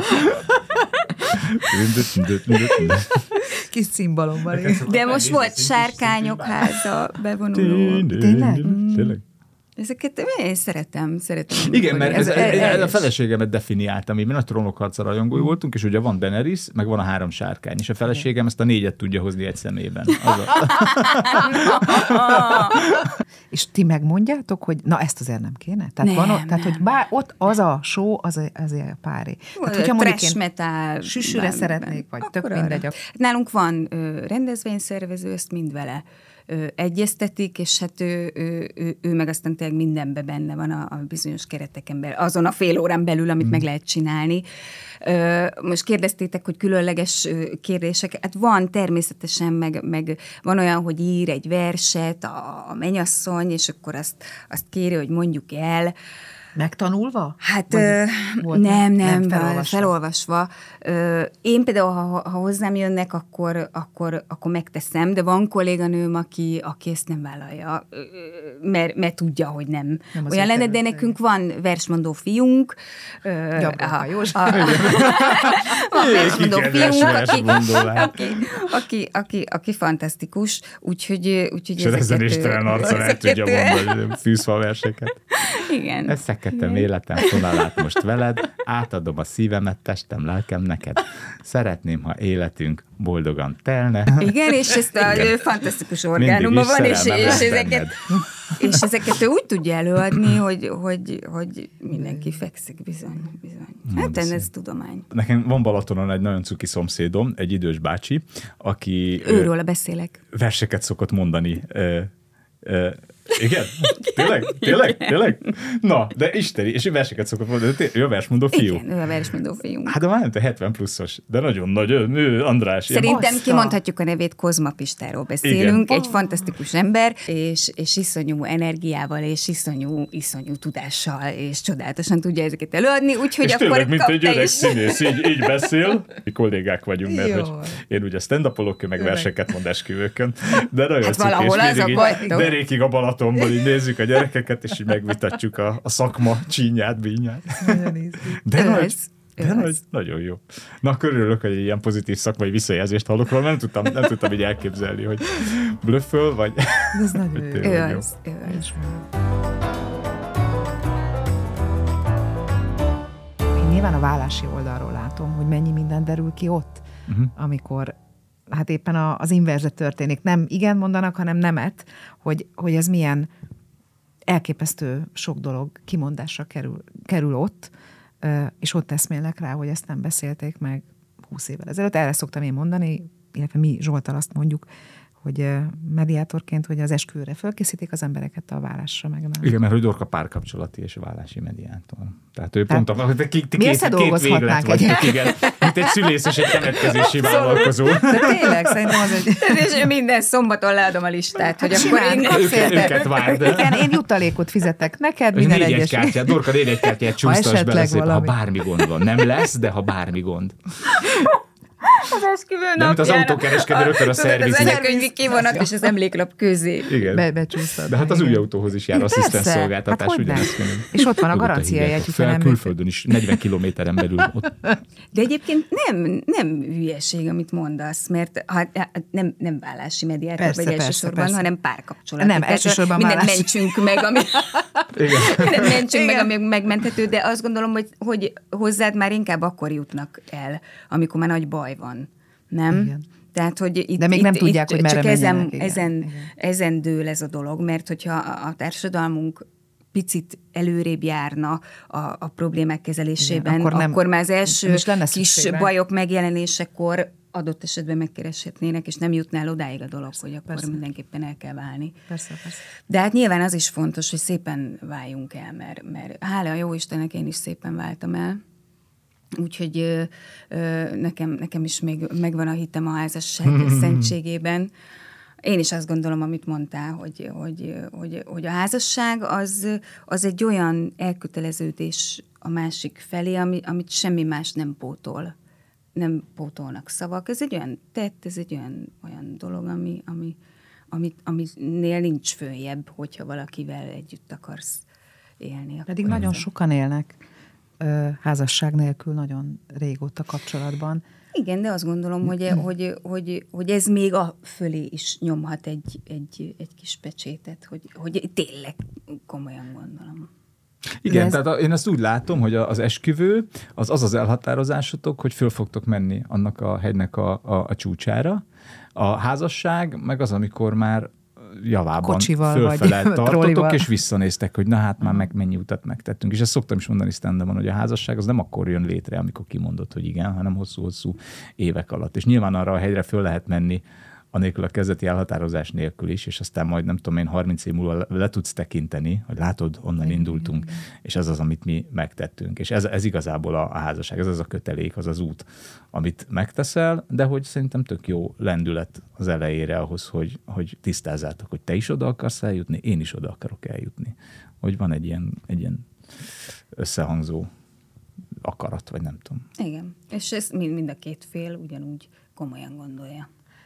Kis cimbalomban él. De most volt Sárkányok háza bevonuló. Tényleg? Tényleg? Ezeket én szeretem, szeretem. Igen, mert ez, ez, ez, ez, ez a ez- feleségemet definiáltam, mi nagy trónokharca rajongói voltunk, és ugye van Daenerys, meg van a három sárkány, és a feleségem ezt a négyet tudja hozni egy szemében. Az a... És ti megmondjátok, hogy na ezt azért nem kéne? Tehát, Nem, van ott, tehát nem. hogy bár ott az a show, az a, az a páré. Hát, hogyha mondjuk trash én metal. süsüre bármiben, szeretnék, vagy tök akkor mindegy. arra. Nálunk van ö, rendezvényszervező, ezt mind vele ö, egyeztetik, és hát ő, ő, ő, ő meg aztán tényleg mindenben benne van a, a bizonyos kereteken belül, azon a fél órán belül, amit mm. meg lehet csinálni. Ö, most kérdeztétek, hogy különleges ö, kérdések. Hát van természetesen, meg, meg van olyan, hogy ír egy verset a, a mennyasszony, és akkor azt, azt kéri, hogy mondjuk el. Megtanulva? Hát Vagy ö, volt nem, meg? nem, Nem, felolvasva. felolvasva. felolvasva. Ö, én például, ha, ha hozzám jönnek, akkor, akkor, akkor megteszem, de van kolléganőm, aki, aki ezt nem vállalja, ö, mert, mert tudja, hogy nem, Nem az olyan ő lenne, de területe. nekünk van versmondó fiunk. Ö, Gyabrova a- József. a- Van versmondó Kedves fiunk, aki, versmondó lány. aki, aki, aki, aki fantasztikus, úgyhogy, úgyhogy És ezen ezeket, istelen arccal el ezeket- tudja mondani fűszfa verseket. Igen. Összekedtem életem fonalát most veled, átadom a szívemet, testem, lelkem neked. Szeretném, ha életünk boldogan telne. Igen, és ezt a Igen. ő fantasztikus orgánuma is van, és, szerelmem és, lesz ezeket, benned. és ezeket ő úgy tudja előadni, hogy, hogy, hogy mindenki fekszik, bizony. bizony. Hát Mondd ez tudomány. Nekem van Balatonon egy nagyon cuki szomszédom, egy idős bácsi, aki ö, Őről beszélek. verseket szokott mondani. Ö, ö, igen? Tényleg? Tényleg? Tényleg? Na, de isteni, és ő verseket szokott mondani. Ő a versmondó fiú. Igen, ő a versmondó fiunk. Hát de már nem te hetven pluszos, de nagyon nagy, ő András. ilyen- Szerintem Bassza. kimondhatjuk a nevét, Kozma Pistáról beszélünk, Igen. egy fantasztikus ember, és, és iszonyú energiával, és iszonyú, iszonyú tudással, és csodálatosan tudja ezeket előadni, úgyhogy és akkor tényleg, mint kap egy te öreg is. színész, így, így beszél. Mi kollégák vagyunk, mert Jó. hogy én ugye stand-upolok, ő meg verseket mond esküvőkön. De nagyon Hát cuki, és valahol mindig azok így vagytok. derékig a Balatonban, így nézzük a gyerekeket, és így megvitatjuk a, a szakma csínyát, bínyát. Nagyon ízlik. De, Ő nagy, az, ő de az. nagy, nagyon jó. Na, akkor örülök, hogy egy ilyen pozitív szakmai visszajelzést hallok róla, nem tudtam, nem tudtam így elképzelni, hogy blöfföl, vagy... De ez nagyon jó. Tényleg Ő jó. az, ő az. És van. nyilván a vállási oldalról látom, hogy mennyi minden derül ki ott, uh-huh. amikor hát éppen a, az inverze történik. Nem igen mondanak, hanem nemet, hogy, hogy ez milyen elképesztő sok dolog kimondásra kerül, kerül ott, és ott eszmélnek rá, hogy ezt nem beszélték meg húsz évvel ezelőtt. Erre szoktam én mondani, illetve mi Zsolttal azt mondjuk, hogy mediátorként, hogy az esküvőre fölkészítik az embereket a vállásra, meg nem. Igen, mert hogy Dorka párkapcsolati és vállási mediátor. Tehát ő pont a... Te, két, mi összedolgozhatnánk egy... Igen, mint egy szülész és egy temetkezési vállalkozó. De tényleg, szerintem az egy... És minden szombaton leadom a listát, hogy akkor én őket, őket várd. Igen, én jutalékot fizetek neked, minden négy egyes. Kártyát, Dorka négy egy kártyát csúsztass bele szépen, ha bármi gond van. Nem lesz, de ha bármi gond. Az esküvő napjára. De mint az autókereskedő rögtön a szerviz. Az anyakönyvi kivonat és az emléklap közé. Igen. Be, becsúsztad. De hát az új autóhoz is jár asszisztens szolgáltatás. Hát ugyanezt. És ott van a garanciája. Fel külföldön is, negyven kilométeren belül. Ott. De egyébként nem, nem hülyeség, amit mondasz, mert ha, nem, nem vállási mediátor persze, vagy persze, elsősorban, persze. hanem párkapcsolat. Nem, elsősorban minden vállás. mentsünk meg, ami, minden mentsünk meg, ami megmenthető, de azt gondolom, hogy, hogy hozzád már inkább akkor jutnak el, amikor már nagy baj van. Nem? Igen. Tehát, hogy itt, de még itt, nem tudják, itt hogy merre csak ezen, menjenek, igen. ezen, Igen. ezen dől ez a dolog, mert hogyha a társadalmunk picit előrébb járna a, a problémák kezelésében, igen, akkor, nem, akkor már az első kis bajok megjelenésekor adott esetben megkereshetnének, és nem jutnál odáig a dolog, persze, hogy akkor persze. mindenképpen el kell válni. Persze, persze. De hát nyilván az is fontos, hogy szépen váljunk el, mert, mert hála a jó Istennek én is szépen váltam el. Úgyhogy ö, ö, nekem, nekem is még megvan a hitem a házasság szentségében. Én is azt gondolom, amit mondtál, hogy, hogy, hogy, hogy a házasság az, az egy olyan elköteleződés a másik felé, ami, amit semmi más nem pótol. Nem pótolnak szavak. Ez egy olyan tett, ez egy olyan, olyan dolog, ami, ami, amit, aminél nincs följebb, hogyha valakivel együtt akarsz élni. Pedig nagyon ezzel. Sokan élnek házasság nélkül nagyon régóta kapcsolatban. Igen, de azt gondolom, hogy, hogy, hogy, hogy ez még a fölé is nyomhat egy, egy, egy kis pecsétet, hogy, hogy tényleg komolyan gondolom. Igen, ez... tehát én ezt úgy látom, hogy az esküvő az az az elhatározásotok, hogy föl fogtok menni annak a hegynek a, a, a csúcsára. A házasság meg az, amikor már javában kocsival, fölfele vagy tartotok, trollival. És visszanéztek, hogy na hát már meg mennyi utat megtettünk. És ezt szoktam is mondani stand-upon, hogy a házasság az nem akkor jön létre, amikor kimondod, hogy igen, hanem hosszú-hosszú évek alatt. És nyilván arra a hegyre föl lehet menni, anélkül a kezdeti elhatározás nélkül is, és aztán majd nem tudom én harminc év múlva le tudsz tekinteni, hogy látod, onnan igen, indultunk, igen. És ez az, amit mi megtettünk. És ez, ez igazából a, a házasság, ez az a kötelék, az az út, amit megteszel, de hogy szerintem tök jó lendület az elejére ahhoz, hogy, hogy tisztázzátok, hogy te is oda akarsz eljutni, én is oda akarok eljutni. Hogy van egy ilyen, egy ilyen összehangzó akarat, vagy nem tudom. Igen, és ez mind, mind a két fél ugyanúgy komolyan gondolja.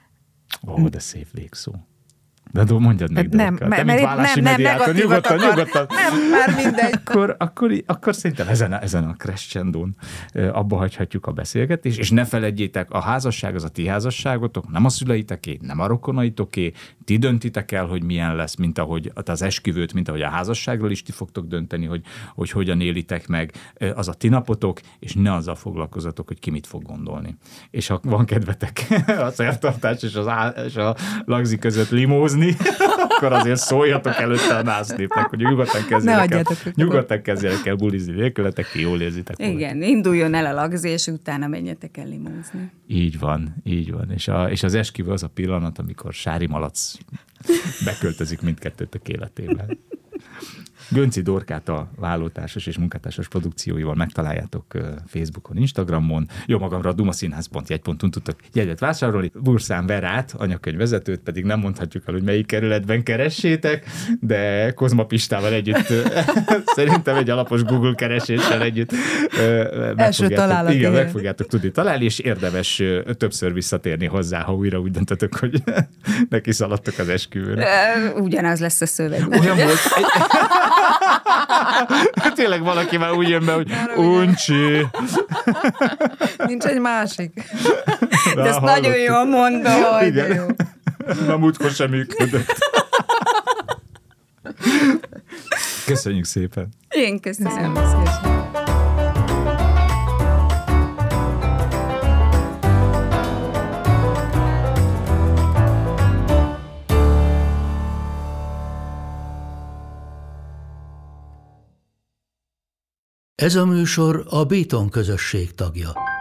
Ó, oh, de szép végszó. De do, mondjad meg, nem, Dorka. Te, mint vállási nem, mediátor, nem, nyugodtan, akar. nyugodtan. Nem, már mindegy. Akkor, akkor, akkor szerintem ezen a, ezen a crescendón abba hagyhatjuk a beszélgetést, és ne feledjétek, a házasság az a ti házasságotok, nem a szüleiteké, nem a rokonaitoké, ti döntitek el, hogy milyen lesz, mint ahogy az esküvőt, mint ahogy a házasságról is ti fogtok dönteni, hogy, hogy hogyan élitek meg, az a ti napotok, és ne azzal foglalkozatok, hogy ki mit fog gondolni. És ha van kedvetek a szertartás és, az á, és a lagzi között limózni, akkor azért szóljatok előtte a násznépnek, hogy nyugodtan kezdjenek el, nyugodtan kezdjenek el bulizni nélkületek, ki jól érzitek. Igen, volna. Induljon el a lagzi, és utána menjetek el limózni. Így van, így van. És, a, és az esküvő az a pillanat, amikor Sári Malac beköltözik mindkettőtök életével. Gönci Dorkát a vállótársas és munkátársas produkcióival megtaláljátok Facebookon, Instagramon. Jó magamra a dumaszínház pont jegy pont hu tudtok jegyet vásárolni. Burszán Verát, anyakönyvvezetőt pedig nem mondhatjuk el, hogy melyik kerületben keressétek, de Kozma Pistával együtt szerintem egy alapos Google kereséssel együtt meg fogjátok, igen, meg fogjátok tudni találni, és érdemes többször visszatérni hozzá, ha újra úgy döntötök, hogy neki szaladtok az esküvőre. Ugyanaz lesz a szöveg. Olyan volt. Tényleg valaki már úgy jön be, hogy uncsi. Nincs egy másik. De ezt nagyon jól mondom, hogy jó. Na, múltkor sem működött. Köszönjük szépen. Én köszönöm. köszönöm. Ez a műsor a Béton közösség tagja.